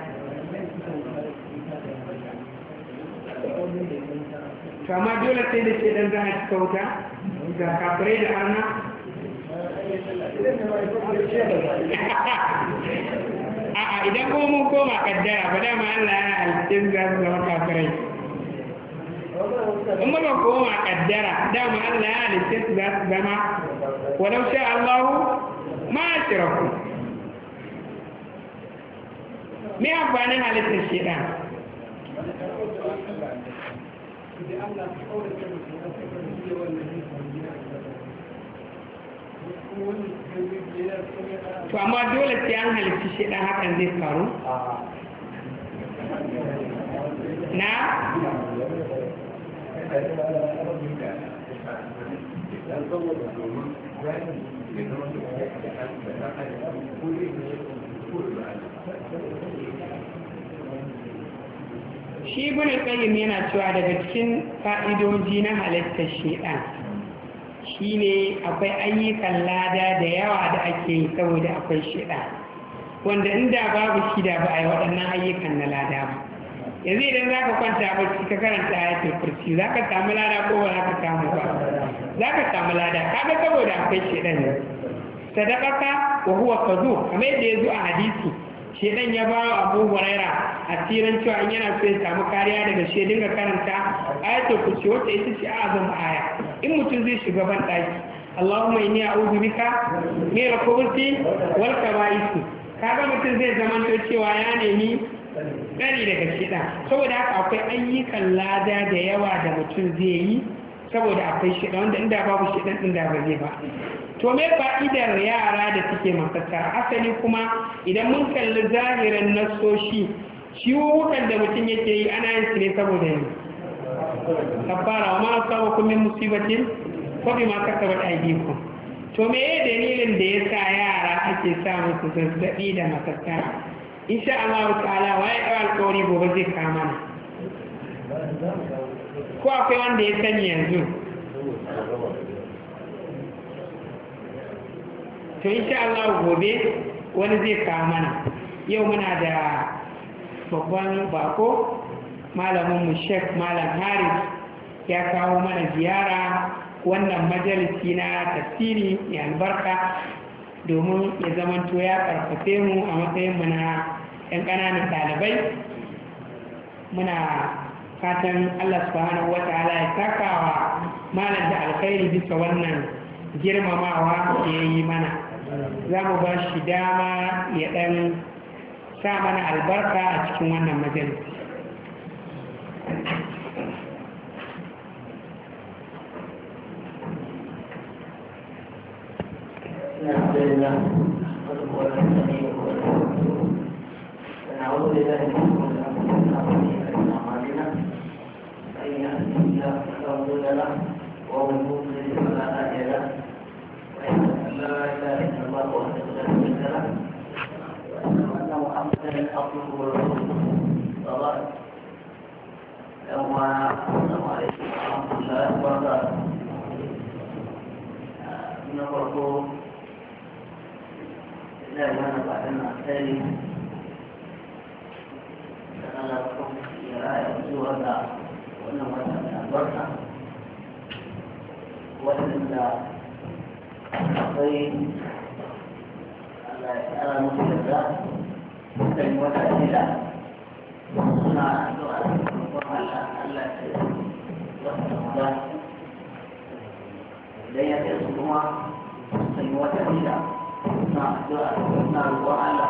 To amma dole sai da shedan za a cika wuta ga kafirai da arna. A'a idan kuma mun koma kaddara ba dama Allah yana halittin za su zama kafirai. In ba ba koma kaddara dama Allah ya halittin su za su zama walau sha Allahu ma ashraku. Me amfanin halittar shedan? To amma dole sai an halitta shi dan hakan zai faru na shi ibn qayyim yana cewa daga cikin fa'idoji na halittar shedan shine akwai ayyukan lada da yawa da ake yi saboda akwai shedan wanda inda babu shi da ba a yi waɗannan ayyukan na lada ba. Yanzu idan za ka kwanta bacci ka karanta ayatul kursi za ka samu lada ko ba za ka samu ba? Za ka samu lada kaga saboda akwai shedan ne. Sadaqaka wa huwa kadhub kamar yadda ya zo a hadisi shedan ya ba wa Abu Huraira a tiran cewa in yana so ya samu kariya daga shi dinga karanta ayatul kursi wacce ita ce azam aya. In mutum zai shiga ban daki Allahumma inni a'udhu bika min al-khubuthi wal khaba'ith. Kaga mutum zai zamanto cewa ya nemi tsari daga shedan. Saboda haka akwai ayyukan lada da yawa da mutum zai yi saboda akwai shedan wanda inda babu shedan din da ba zai ba. to me fa'idar yara da suke makassara asali kuma idan mun kalli zahirin nasoshi ciwuwukan da mutum yake yi ana yin su ne saboda yin kafara wa ma kawo kun min musibatin ko bi ma kasabat aydikum to me ye dalilin da yasa yara ake sa musu zazzabi da makassara insha Allah ta'ala wai alƙawari gobe zai kama mana ko akwai wanda ya sani yanzu to insha Allah gobe wani zai kawo mana yau muna da babban bako malamin mu Sheikh Malam Haris ya kawo mana ziyara wannan majalisi na tafsiri ya albarka domin ya zamanto ya karfafe mu a matsayin mu na yan ƙananan ɗalibai muna fatan Allah subhanahu wataala ya sakawa malam da alkhairi bisa wannan girmamawa da ya yi mana za mu ba shi dama ya ɗan sa mana albarka a cikin wannan majalisi ومن مضلل فلا هادي له واشهد ان لا اله الا الله وحده لا شريك له واشهد ان محمدا عبده ورسوله وبعد يوم السلام عليكم ورحمه الله وبركاته نقول لا وانا بعدنا الثاني انا لكم يا يوم هذا وانا وانا بركه waɗanda akwai ala mutu da suka yi wata shida suna addu'a da kuma Allah Allah ta wata guda idan ya kai su kuma suka yi wata shida suna addu'a suna roƙon Allah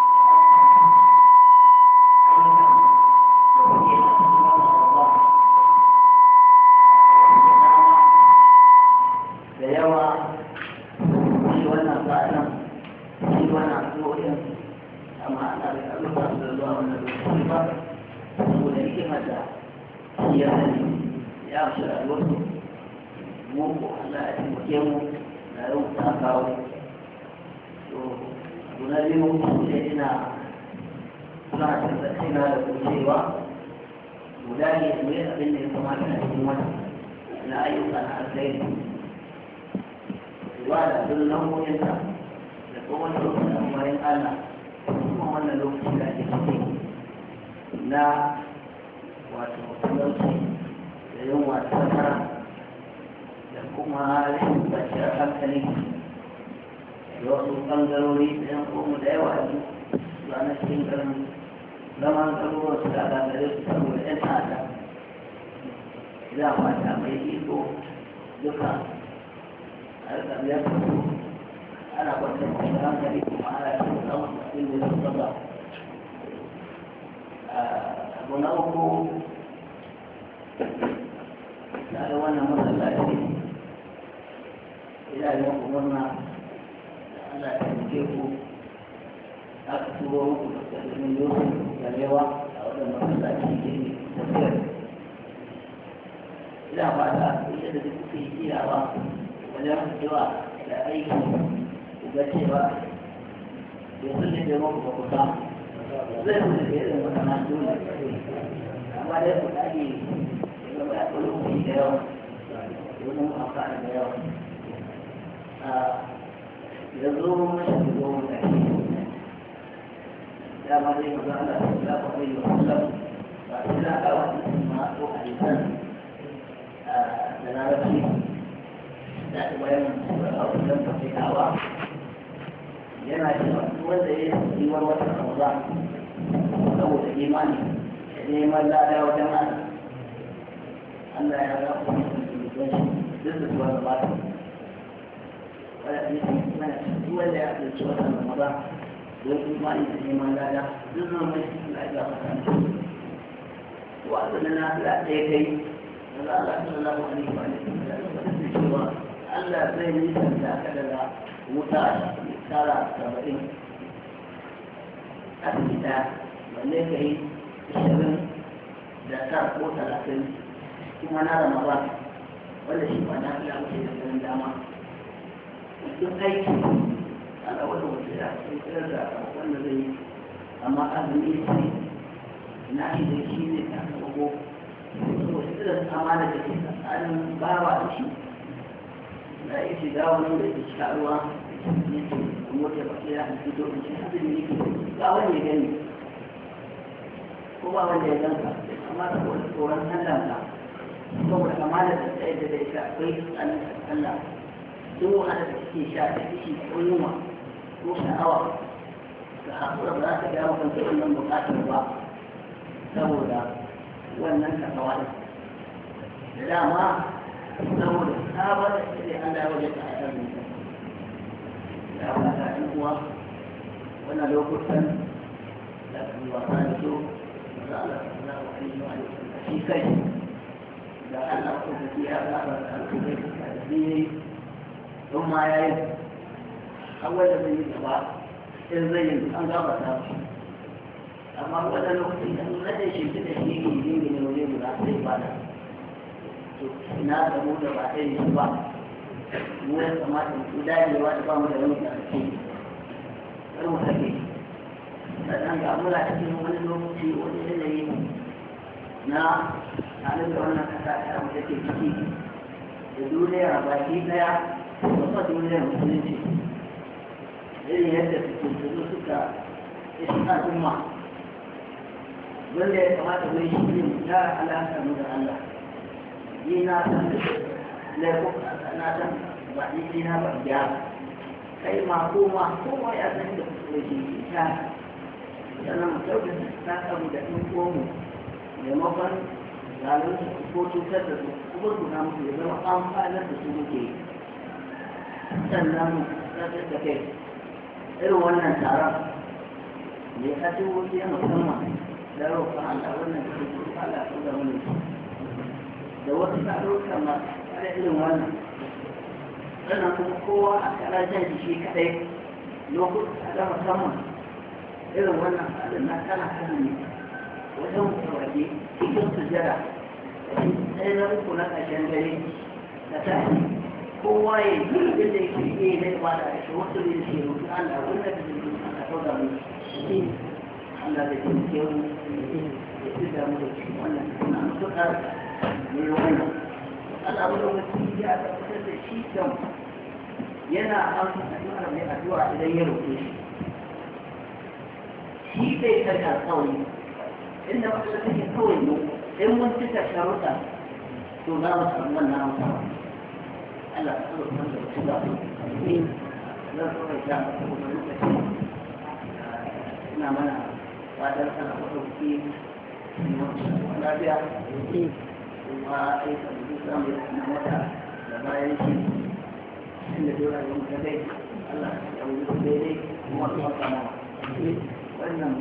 da yawa shi wannan tsarin shi wannan tsohon amma ana da ƙarfafa da zuwa wannan lokaci ba saboda hikimar da shi ya sani ya fi rayuwarsu mu ko Allah ya taimake mu na yau ta kawo to abu na biyu sai ina suna tattace na da kucewa guda ne su yi abin da ya kamata a cikin wata na ayyuka na alkhairi da duk nau'o'insa da kowane lokacin amarin Allah kuma wannan lokacin da ake ciki na wato talauci da yunwa ta sakara da kuma rashin kwanciyar hankali da wasu ɓangarori da yan komu da yawa ne zuwa na cikin garin zaman garuruwan su da gagare su saboda yan ta'ada za a mata mai iko duka ana kwantar da hankali kuma ana yin samun abin da zai zaba abu na uku na da wannan matsalaci ina yi muku murna da Allah ya taimake ku aka turo muku da kalmin yau da yawa a wannan matsalaci ke tafiyar ina fata ita da kuke iyawa wajen addu'a da aiki ga cewa bai sulle da muku ba ku samu zai sulle da irin masana dole amma dai ku dage ya zama ya kwallo ku da yawa domin amfani da yawa yanzu mashi da zo mutane dama dai maza Allah ta kula ba mai yiwu kusan ba su na kawo ma ko halittar da larabci da bayan a wajen fasikawa yana cewa wanda ya yi wani wata ramaza saboda imani da neman lada wajen Allah Allah ya ga kuma duk da zuwa da ba wanda ne mana duk wanda ya ɗauki wata ramaza don imani da neman lada duk zama mai Allah ya ga masa wanda na Allah ɗaya kai da Allah sallallahu alaihi wa sallam cewa Allah zai nisan da aka daga wuta tara saba'in a cikin ɗaya wanne ka yi ashirin da tara ko talatin kuma na ramadan wanda shi ba na fiya wuce da ganin dama duk aiki ana wani wuce da tsirar da wanda zai yi amma azumi ce na shi da shi ne ta kago wasu irin amana da ke tsakanin bawa da shi na yi shiga wani da ke shiga ruwa ne ke mota ba ya fito in shi azumi ne ke ba wanda ya gani ko ba wanda ya ganka amma saboda tsoron sallanka saboda amana da tsaye da ita akwai tsanin Allah duk wahala da suke sha da kishi ko yunwa ko sha'awa da haƙura ba za ka gaya maka wannan buƙatar ba saboda wannan kasawa da dama saboda sabon da ke an dawo da ta aikar mutum da wata ɗan uwa wannan lokutan da kan wasa da so da Allah ta wa ainihin shi kai da Allah ko da ya zaba da alƙawari da dini don ma yayi awai da zai gaba in zai yi an gaba ta amma wannan lokacin da mun rade shi da shi ne yin ne waje guda sai ba da to ina da mu da ba sai shi ba mu ya kamata mu dagewa da ba mu da wani ƙarfi kar mu sake sannan ga mula cikin wani lokaci wani yanayi na halin da wannan kasa ta mu take ciki da duniya baki daya kuma duniyar musulunci irin yadda suke suka isa al'umma wanda ya kamata mai shi ne mu tara alaƙa mu da Allah ni na san laifuka na san ba ni na ba gyara kai ma koma kowa ya san da kusa shi ta sannan mu kyautata ta kamu da ɗan uwanmu maimakon zalunci ko cutar da su kuma suna musu ya zama amfanar da su muke sannan mu tsarkar da kai irin wannan taron ne a cikin wuce musamman da roƙon Allah wannan da ke Allah ko da wani da wasu taruka masu kare irin wannan sannan kuma kowa a karajen shi kadai lokuta da musamman irin wannan halin na kana kan ne wajen mutawaje cikin sujada sai na uku na ƙarshen dare da tashi kowa ya yi abin da yake iya na ibada da shi wasu ne da shi rufe Allah wanda da zai rufe a kawo da mu Allah da ke ke mu ya fi da mu da cikin wannan suna matuƙar mai wannan Allah mu da wani ya tabbatar da shi kan yana amsa addu'ar mai addu'a idan ya roƙe shi shi bai karya alƙawari inda wata take kawai mu in mun cika sharuɗa to za mu samu wannan amsa Allah ta zo kan da su da ni zan so kai ta kuma lokaci ina mana fadar ana wadauki lafiya kuma aika da duk samu na wata da bayan shi inda dole ne mu dai Allah ya yi daidai kuma su haka na wannan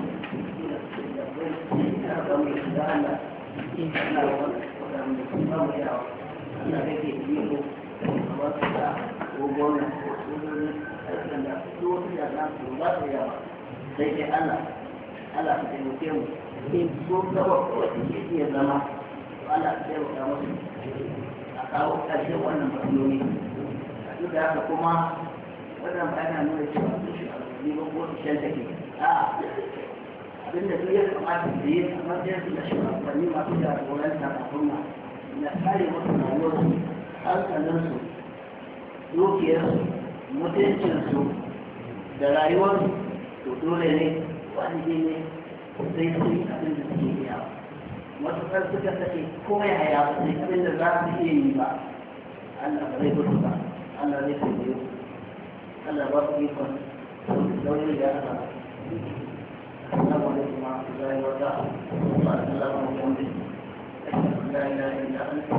da da mu da Allah ana wannan da kuma mu yawa Allah yake yi wasu da gogon wasu aikin da su wasu da na su ba su yawa sai dai Allah Allah ta taimake mu su gaba kowace ke iya zama Allah ta taimaka musu a kawo ƙarshen wannan matsaloli a duk da haka kuma wannan ba yana nuna cewa su shi a rubuce ba ko su shan take a abinda duk ya kamata su yi a matsayin su da shugabanni masu jagoranta a sunna na kare musu rayuwarsu hankalinsu dukiyarsu mutuncinsu da rayuwarsu to dole ne wani ne sai su yi abin da suke iya matuƙar suka sake ko ya haya ba sai abin da za su iya yi ba Allah ba zai gudu ba Allah zai tambaye su Allah ba su yi kwan dauri da aka Assalamu alaikum wa rahmatullahi wa barakatuh wa assalamu alaikum la ilaha illa anta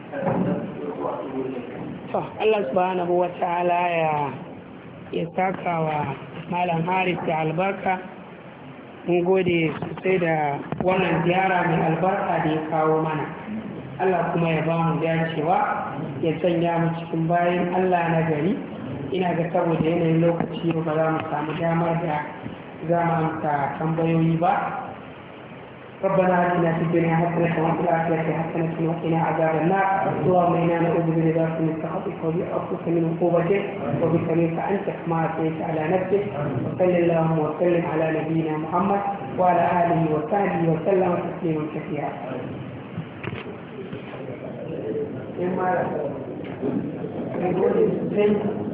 to Allah subhanahu wa ta'ala ya ya saka wa malam Haris da albarka mun gode sosai da wannan ziyara mai albarka da ya kawo mana Allah kuma ya ba mu dacewa ya sanya mu cikin bayan Allah na gari. Ina ga saboda yanayin lokaci ba za mu samu damar da za mu amsa tambayoyi ba. ربنا آتنا في الدنيا حسنة وفي الآخرة حسنة وقنا عذاب النار اللهم إنا نعوذ برضاك من سخطك وبعفوك من عقوبتك وبك منك أنت كما أثنيت على نفسك وصل اللهم وسلم على نبينا محمد وعلى آله وصحبه وسلم تسليما كثيرا. إما